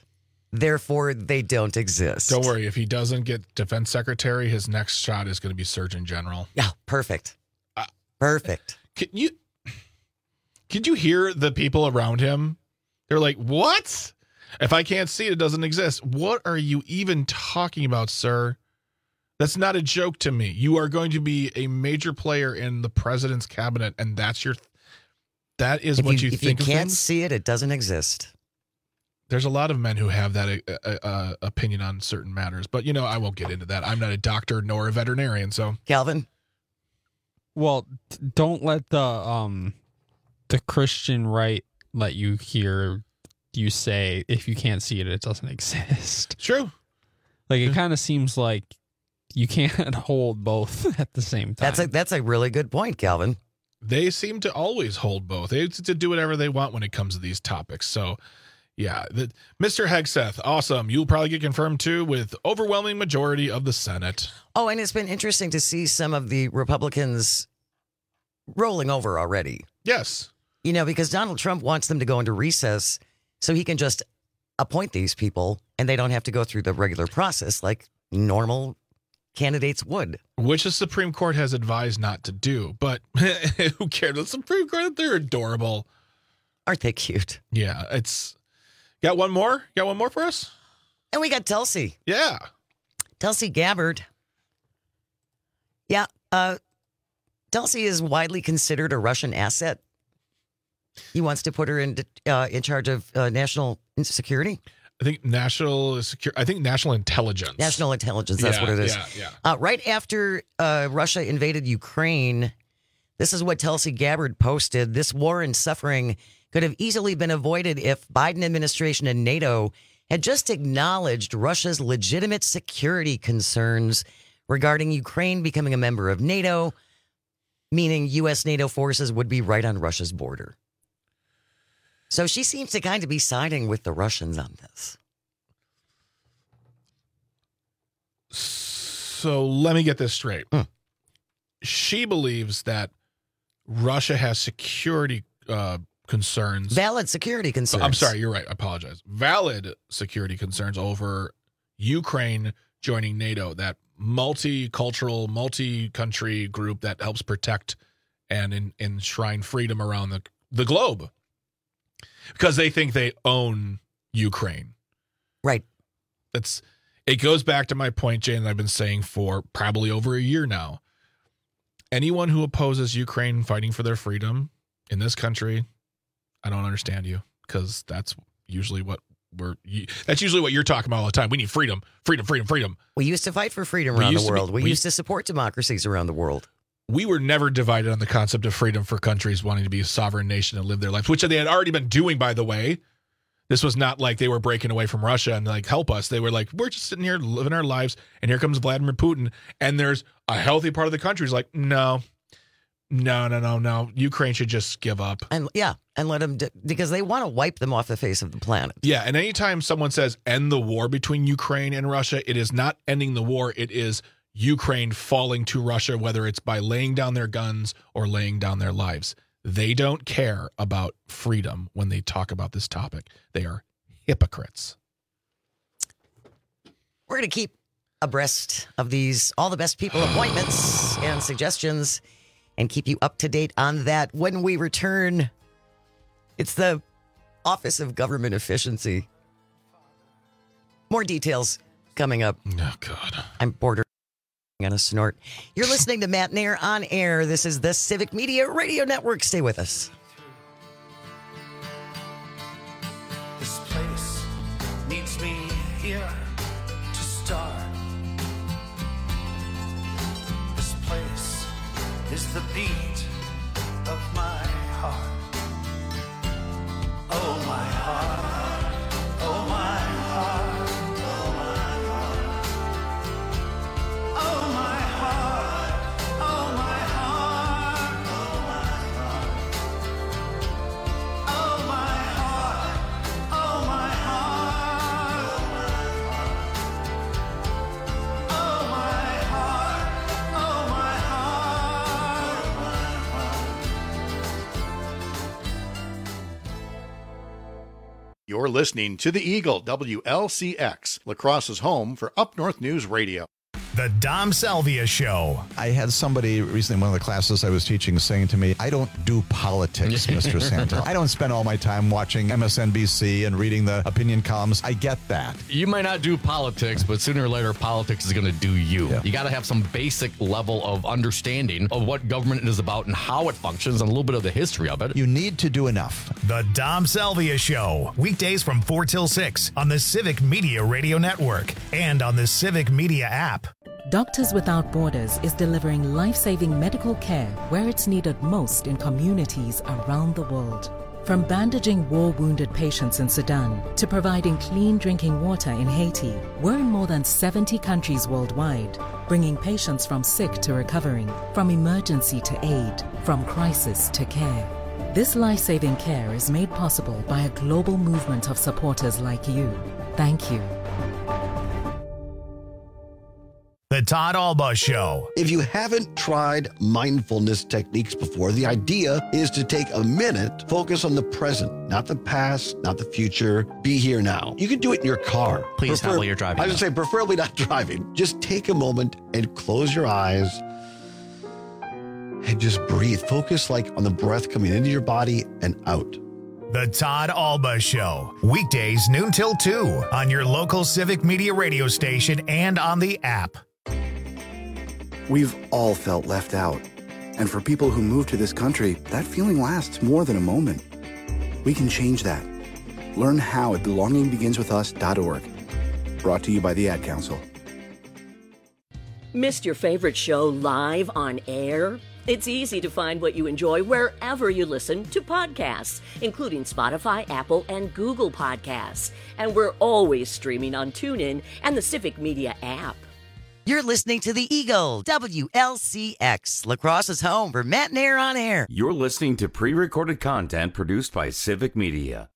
Therefore, they don't exist.
Don't worry. If he doesn't get defense secretary, his next shot is going to be surgeon general.
Yeah, perfect.
Uh,
perfect.
Can you, could you hear the people around him? They're like, what? If I can't see it, it doesn't exist. What are you even talking about, sir? That's not a joke to me. You are going to be a major player in the president's cabinet, and that's your, that is
if
what
you,
you
if
think
you
of
can't
things?
see it, it doesn't exist.
There's a lot of men who have that uh, uh, opinion on certain matters, but you know, I won't get into that. I'm not a doctor nor a veterinarian, so
Calvin.
Well, don't let the um the Christian right let you hear you say if you can't see it, it doesn't exist.
True.
Like it kind of seems like you can't hold both at the same time.
That's a that's a really good point, Calvin.
They seem to always hold both. They to do whatever they want when it comes to these topics. So. Yeah, the, Mister Hegseth, awesome. You'll probably get confirmed, too, with overwhelming majority of the Senate.
Oh, and it's been interesting to see some of the Republicans rolling over already.
Yes.
You know, because Donald Trump wants them to go into recess so he can just appoint these people and they don't have to go through the regular process like normal candidates would.
Which the Supreme Court has advised not to do. But who cares? The Supreme Court, they're adorable.
Aren't they cute?
Yeah, it's... Got one more? Got one more for us?
And we got Tulsi.
Yeah.
Tulsi Gabbard. Yeah. Uh, Tulsi is widely considered a Russian asset. He wants to put her in uh, in charge of uh, national security.
I think national secure. I think national intelligence.
National intelligence. That's
yeah,
what it is.
Yeah, yeah.
Uh, right after uh, Russia invaded Ukraine, this is what Tulsi Gabbard posted. This war and suffering could have easily been avoided if Biden administration and NATO had just acknowledged Russia's legitimate security concerns regarding Ukraine becoming a member of NATO, meaning U S NATO forces would be right on Russia's border. So she seems to kind of be siding with the Russians on this.
So let me get this straight.
Hmm.
She believes that Russia has security uh concerns.
Valid security concerns.
I'm sorry, you're right. I apologize. Valid security concerns over Ukraine joining NATO, that multicultural, multi-country group that helps protect and in, enshrine freedom around the, the globe. Because they think they own Ukraine.
Right.
That's it goes back to my point, Jane, that I've been saying for probably over a year now. Anyone who opposes Ukraine fighting for their freedom in this country, I don't understand you, because that's usually what we're. That's usually what you're talking about all the time. We need freedom, freedom, freedom, freedom.
We used to fight for freedom around the world.
Be,
we,
we
used to support democracies around the world.
We were never divided on the concept of freedom for countries wanting to be a sovereign nation and live their lives, which they had already been doing, by the way. This was not like they were breaking away from Russia and like help us. They were like, we're just sitting here living our lives, and here comes Vladimir Putin, and there's a healthy part of the country is like, no. No, no, no, no. Ukraine should just give up.
And yeah, and let them, d- because they want to wipe them off the face of the planet.
Yeah, and anytime someone says end the war between Ukraine and Russia, it is not ending the war. It is Ukraine falling to Russia, whether it's by laying down their guns or laying down their lives. They don't care about freedom when they talk about this topic. They are hypocrites.
We're going to keep abreast of these, all the best people appointments and suggestions, and keep you up to date on that when we return. It's the Office of Government Efficiency. More details coming up.
Oh, God.
I'm bordering on a snort. You're listening to Matt Nair on Air. This is the Civic Media Radio Network. Stay with us.
This place needs me here to start. This place is the beat of my heart. Oh, my heart. Oh, my heart. Oh, my heart. Oh, my heart. Oh, my heart. Oh, my heart. Oh, my heart. Oh, my heart. Oh, my heart. Oh, my heart.
You're listening to the Eagle, W L C X, La Crosse's home for Up North News Radio.
The Dom Salvia Show.
I had somebody recently in one of the classes I was teaching saying to me, I don't do politics, Mister Santel. I don't spend all my time watching M S N B C and reading the opinion columns. I get that.
You might not do politics, but sooner or later, politics is going to do you. Yeah. You got to have some basic level of understanding of what government is about and how it functions and a little bit of the history of it.
You need to do enough.
The Dom Salvia Show. Weekdays from four till six on the Civic Media Radio Network and on the Civic Media app.
Doctors Without Borders is delivering life-saving medical care where it's needed most in communities around the world. From bandaging war-wounded patients in Sudan to providing clean drinking water in Haiti, we're in more than seventy countries worldwide, bringing patients from sick to recovering, from emergency to aid, from crisis to care. This life-saving care is made possible by a global movement of supporters like you. Thank you.
The Todd Alba Show.
If you haven't tried mindfulness techniques before, the idea is to take a minute, focus on the present, not the past, not the future. Be here now. You can do it in your car.
Please Prefer- not while you're driving.
I was going to say, preferably not driving. Just take a moment and close your eyes and just breathe. Focus like on the breath coming into your body and out.
The Todd Alba Show. Weekdays noon till two on your local Civic Media radio station and on the app.
We've all felt left out. And for people who move to this country, that feeling lasts more than a moment. We can change that. Learn how at belonging begins with us dot org. Brought to you by the Ad Council.
Missed your favorite show live on air? It's easy to find what you enjoy wherever you listen to podcasts, including Spotify, Apple, and Google Podcasts. And we're always streaming on TuneIn and the Civic Media app.
You're listening to the Eagle, W L C X, La Crosse's home for Matt Nair on air.
You're listening to pre-recorded content produced by Civic Media.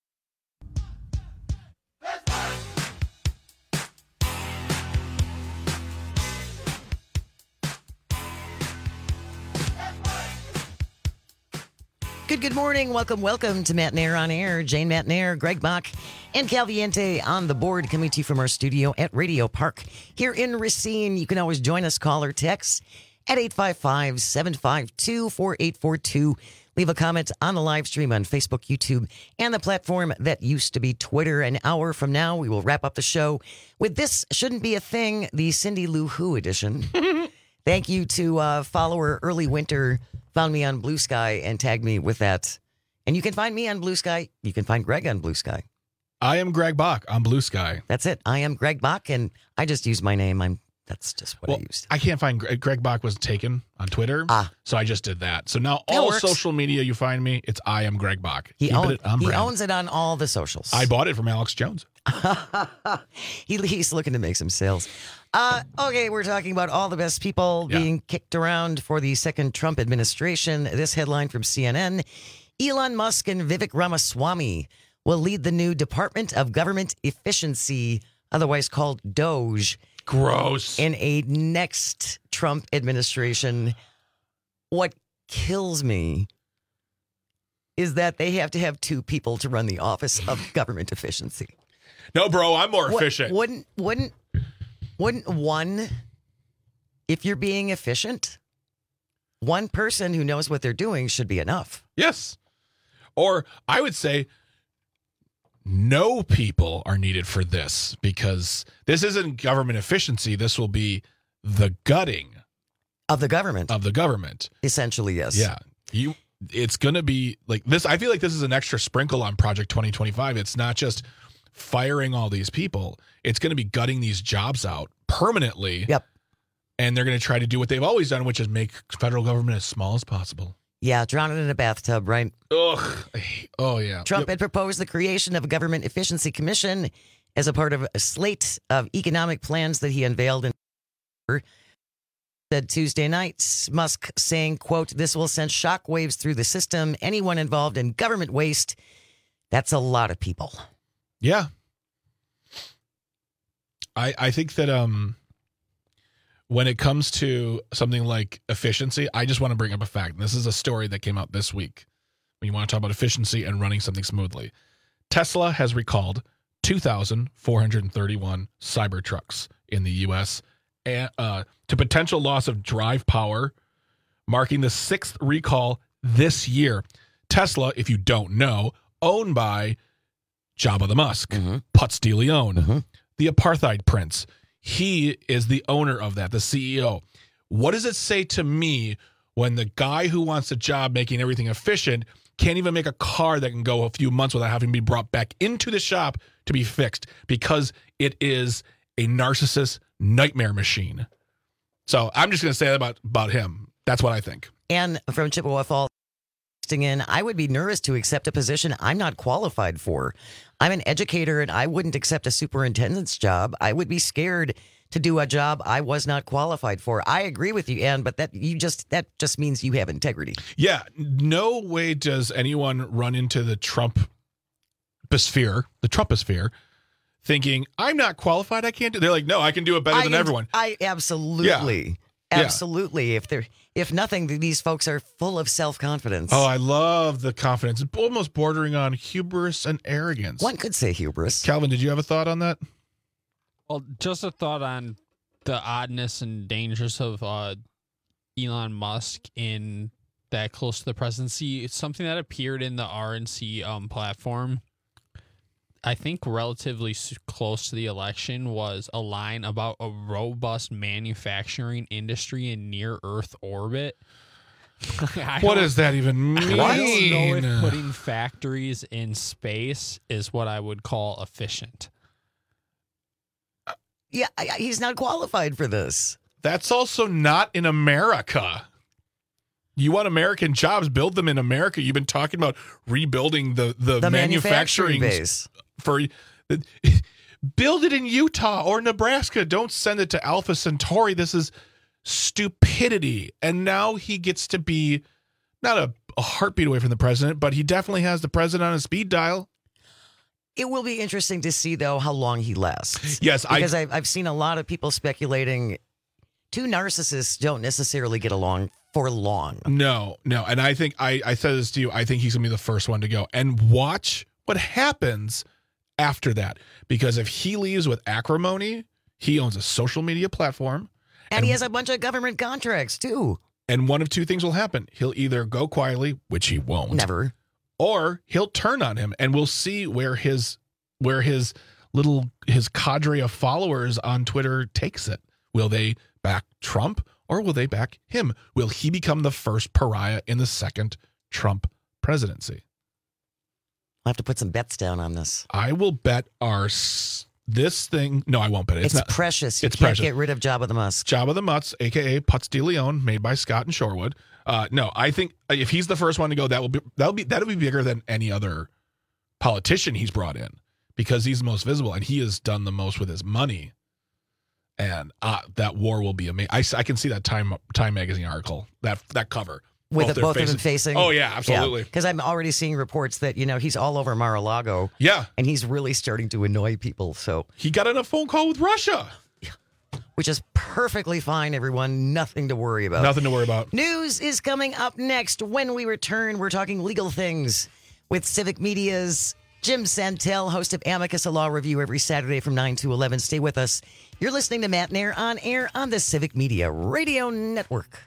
Good, good morning. Welcome, welcome to Matt Nair on air. Jane Matt Nair, Greg Bach, and Calviente on the board, coming to you from our studio at Radio Park here in Racine. You can always join us, call or text at eight five five, seven five two, four eight four two. Leave a comment on the live stream on Facebook, YouTube, and the platform that used to be Twitter. An hour from now, we will wrap up the show with This Shouldn't Be a Thing, the Cindy Lou Who edition. Thank you to uh, follower Early Winter. Found me on Blue Sky and tagged me with that. And you can find me on Blue Sky. You can find Greg on Blue Sky.
I am Greg Bach on Blue Sky.
That's it. I am Greg Bach, and I just use my name. I'm. That's just what
well,
I used.
I can't find Greg, Greg Bach was taken on Twitter, ah. so I just did that. So now all social media you find me, it's I am Greg Bach.
He, own, he owns it on all the socials.
I bought it from Alex Jones.
he, he's looking to make some sales. Uh, okay, we're talking about all the best people yeah. being kicked around for the second Trump administration. This headline from C N N, Elon Musk and Vivek Ramaswamy will lead the new Department of Government Efficiency, otherwise called DOGE.
Gross.
In a next Trump administration. What kills me is that they have to have two people to run the Office of Government Efficiency.
No, bro, I'm more
what,
efficient.
Wouldn't wouldn't wouldn't one, if you're being efficient, one person who knows what they're doing should be enough.
Yes. Or I would say no people are needed for this, because this isn't government efficiency. This will be the gutting
of the government.
Of the government.
Essentially, yes.
Yeah. You. It's going to be like this. I feel like this is an extra sprinkle on Project twenty twenty-five. It's not just firing all these people. It's going to be gutting these jobs out permanently.
Yep.
And they're going to try to do what they've always done, which is make federal government as small as possible.
Yeah, drown it in a bathtub, right?
Ugh. Oh, yeah.
Trump
yep.
had proposed the creation of a Government Efficiency Commission as a part of a slate of economic plans that he unveiled in said Tuesday night. Musk saying, quote, "This will send shockwaves through the system. Anyone involved in government waste, that's a lot of people."
Yeah. I I think that um when it comes to something like efficiency, I just want to bring up a fact. This is a story that came out this week when you want to talk about efficiency and running something smoothly. Tesla has recalled two thousand four hundred thirty-one Cybertrucks in the U S and, uh, to potential loss of drive power, marking the sixth recall this year. Tesla, if you don't know, owned by Jabba the Musk, mm-hmm. Putz de Leon, mm-hmm. the apartheid prince. He is the owner of that, the C E O. What does it say to me when the guy who wants a job making everything efficient can't even make a car that can go a few months without having to be brought back into the shop to be fixed because it is a narcissist nightmare machine? So I'm just going to say that about, about him. That's what I think.
And from Chippewa Falls, in, I would be nervous to accept a position I'm not qualified for. I'm an educator and I wouldn't accept a superintendent's job. I would be scared to do a job I was not qualified for. I agree with you, Ann, but that you just that just means you have integrity.
Yeah, no way does anyone run into the Trump sphere, the Trumposphere, thinking I'm not qualified. I can't do. They're like, no, I can do it better
I
than
am,
everyone.
I absolutely. Yeah. Absolutely. Yeah. If they're if nothing, these folks are full of self-confidence.
Oh, I love the confidence. It's almost bordering on hubris and arrogance.
One could say hubris.
Calvin, did you have a thought on that?
Well, just a thought on the oddness and dangers of uh, Elon Musk in that close to the presidency. It's something that appeared in the R N C um, platform. I think relatively close to the election was a line about a robust manufacturing industry in near Earth orbit.
What does that even mean?
I don't know if putting factories in space is what I would call efficient.
Yeah, he's not qualified for this.
That's also not in America. You want American jobs, build them in America. You've been talking about rebuilding the, the,
the
manufacturing,
manufacturing base.
For build it in Utah or Nebraska. Don't send it to Alpha Centauri. This is stupidity. And now he gets to be not a, a heartbeat away from the president, but he definitely has the president on a speed dial.
It will be interesting to see, though, how long he lasts.
Yes,
because
I,
I've, I've seen a lot of people speculating two narcissists don't necessarily get along for long.
No, no. And I think I, I said this to you. I think he's going to be the first one to go. And watch what happens after that. Because if he leaves with acrimony, he owns a social media platform.
And, and he has a bunch of government contracts, too.
And one of two things will happen. He'll either go quietly, which he won't.
Never.
Or he'll turn on him, and we'll see where his where his little his cadre of followers on Twitter takes it. Will they back Trump or will they back him? Will he become the first pariah in the second Trump presidency?
I'll have to put some bets down on this.
I will bet our this thing. No, I won't bet it.
It's,
it's not,
precious. You
it's
can't
precious.
get rid of Jabba the Musk.
Jabba the Musk, a k a. Putz de Leon, made by Scott and Shorewood. Uh, no, I think if he's the first one to go, that will be that'll be that'll be bigger than any other politician he's brought in because he's the most visible and he has done the most with his money. And uh, that war will be amazing. I, I can see that Time Time magazine article, that that cover.
With both, both of them facing.
Oh, yeah, absolutely.
Because yeah, I'm already seeing reports that, you know, he's all over Mar-a-Lago.
Yeah.
And he's really starting to annoy people. So
he got on a phone call with Russia.
Which is perfectly fine, everyone. Nothing to worry about.
Nothing to worry about.
News is coming up next. When we return, we're talking legal things with Civic Media's Jim Santel, host of Amicus, a law review every Saturday from nine to eleven. Stay with us. You're listening to Matt Nair on air on the Civic Media Radio Network.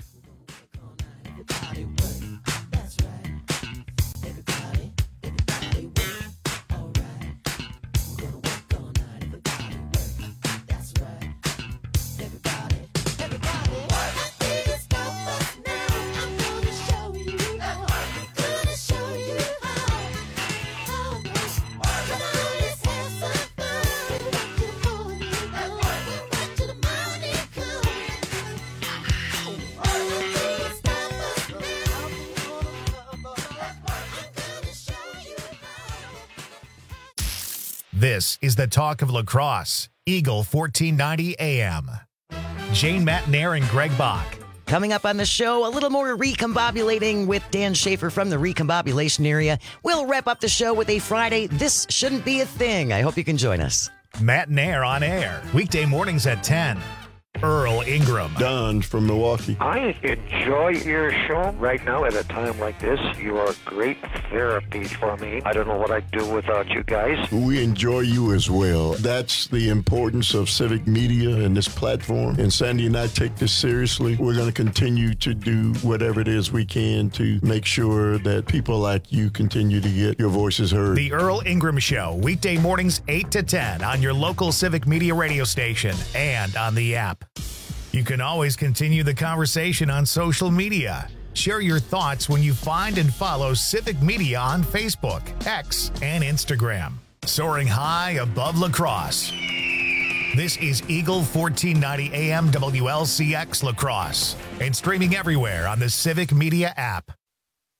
This is the talk of lacrosse. Eagle fourteen ninety A M. Jane Matt Nair and Greg Bach.
Coming up on the show, a little more recombobulating with Dan Schaefer from the recombobulation area. We'll wrap up the show with a Friday This Shouldn't Be a Thing. I hope you can join us.
Matt Nair on air. Weekday mornings at ten. Earl Ingram.
Don from Milwaukee.
I enjoy your show right now at a time like this. You are great therapy for me. I don't know what I'd do without you guys.
We enjoy you as well. That's the importance of civic media and this platform. And Sandy and I take this seriously. We're going to continue to do whatever it is we can to make sure that people like you continue to get your voices heard.
The Earl Ingram Show, weekday mornings eight to ten on your local Civic Media radio station and on the app. You can always continue the conversation on social media. Share your thoughts when you find and follow Civic Media on Facebook, X, and Instagram. Soaring high above La Crosse. This is Eagle fourteen ninety A M W L C X La Crosse and streaming everywhere on the Civic Media app.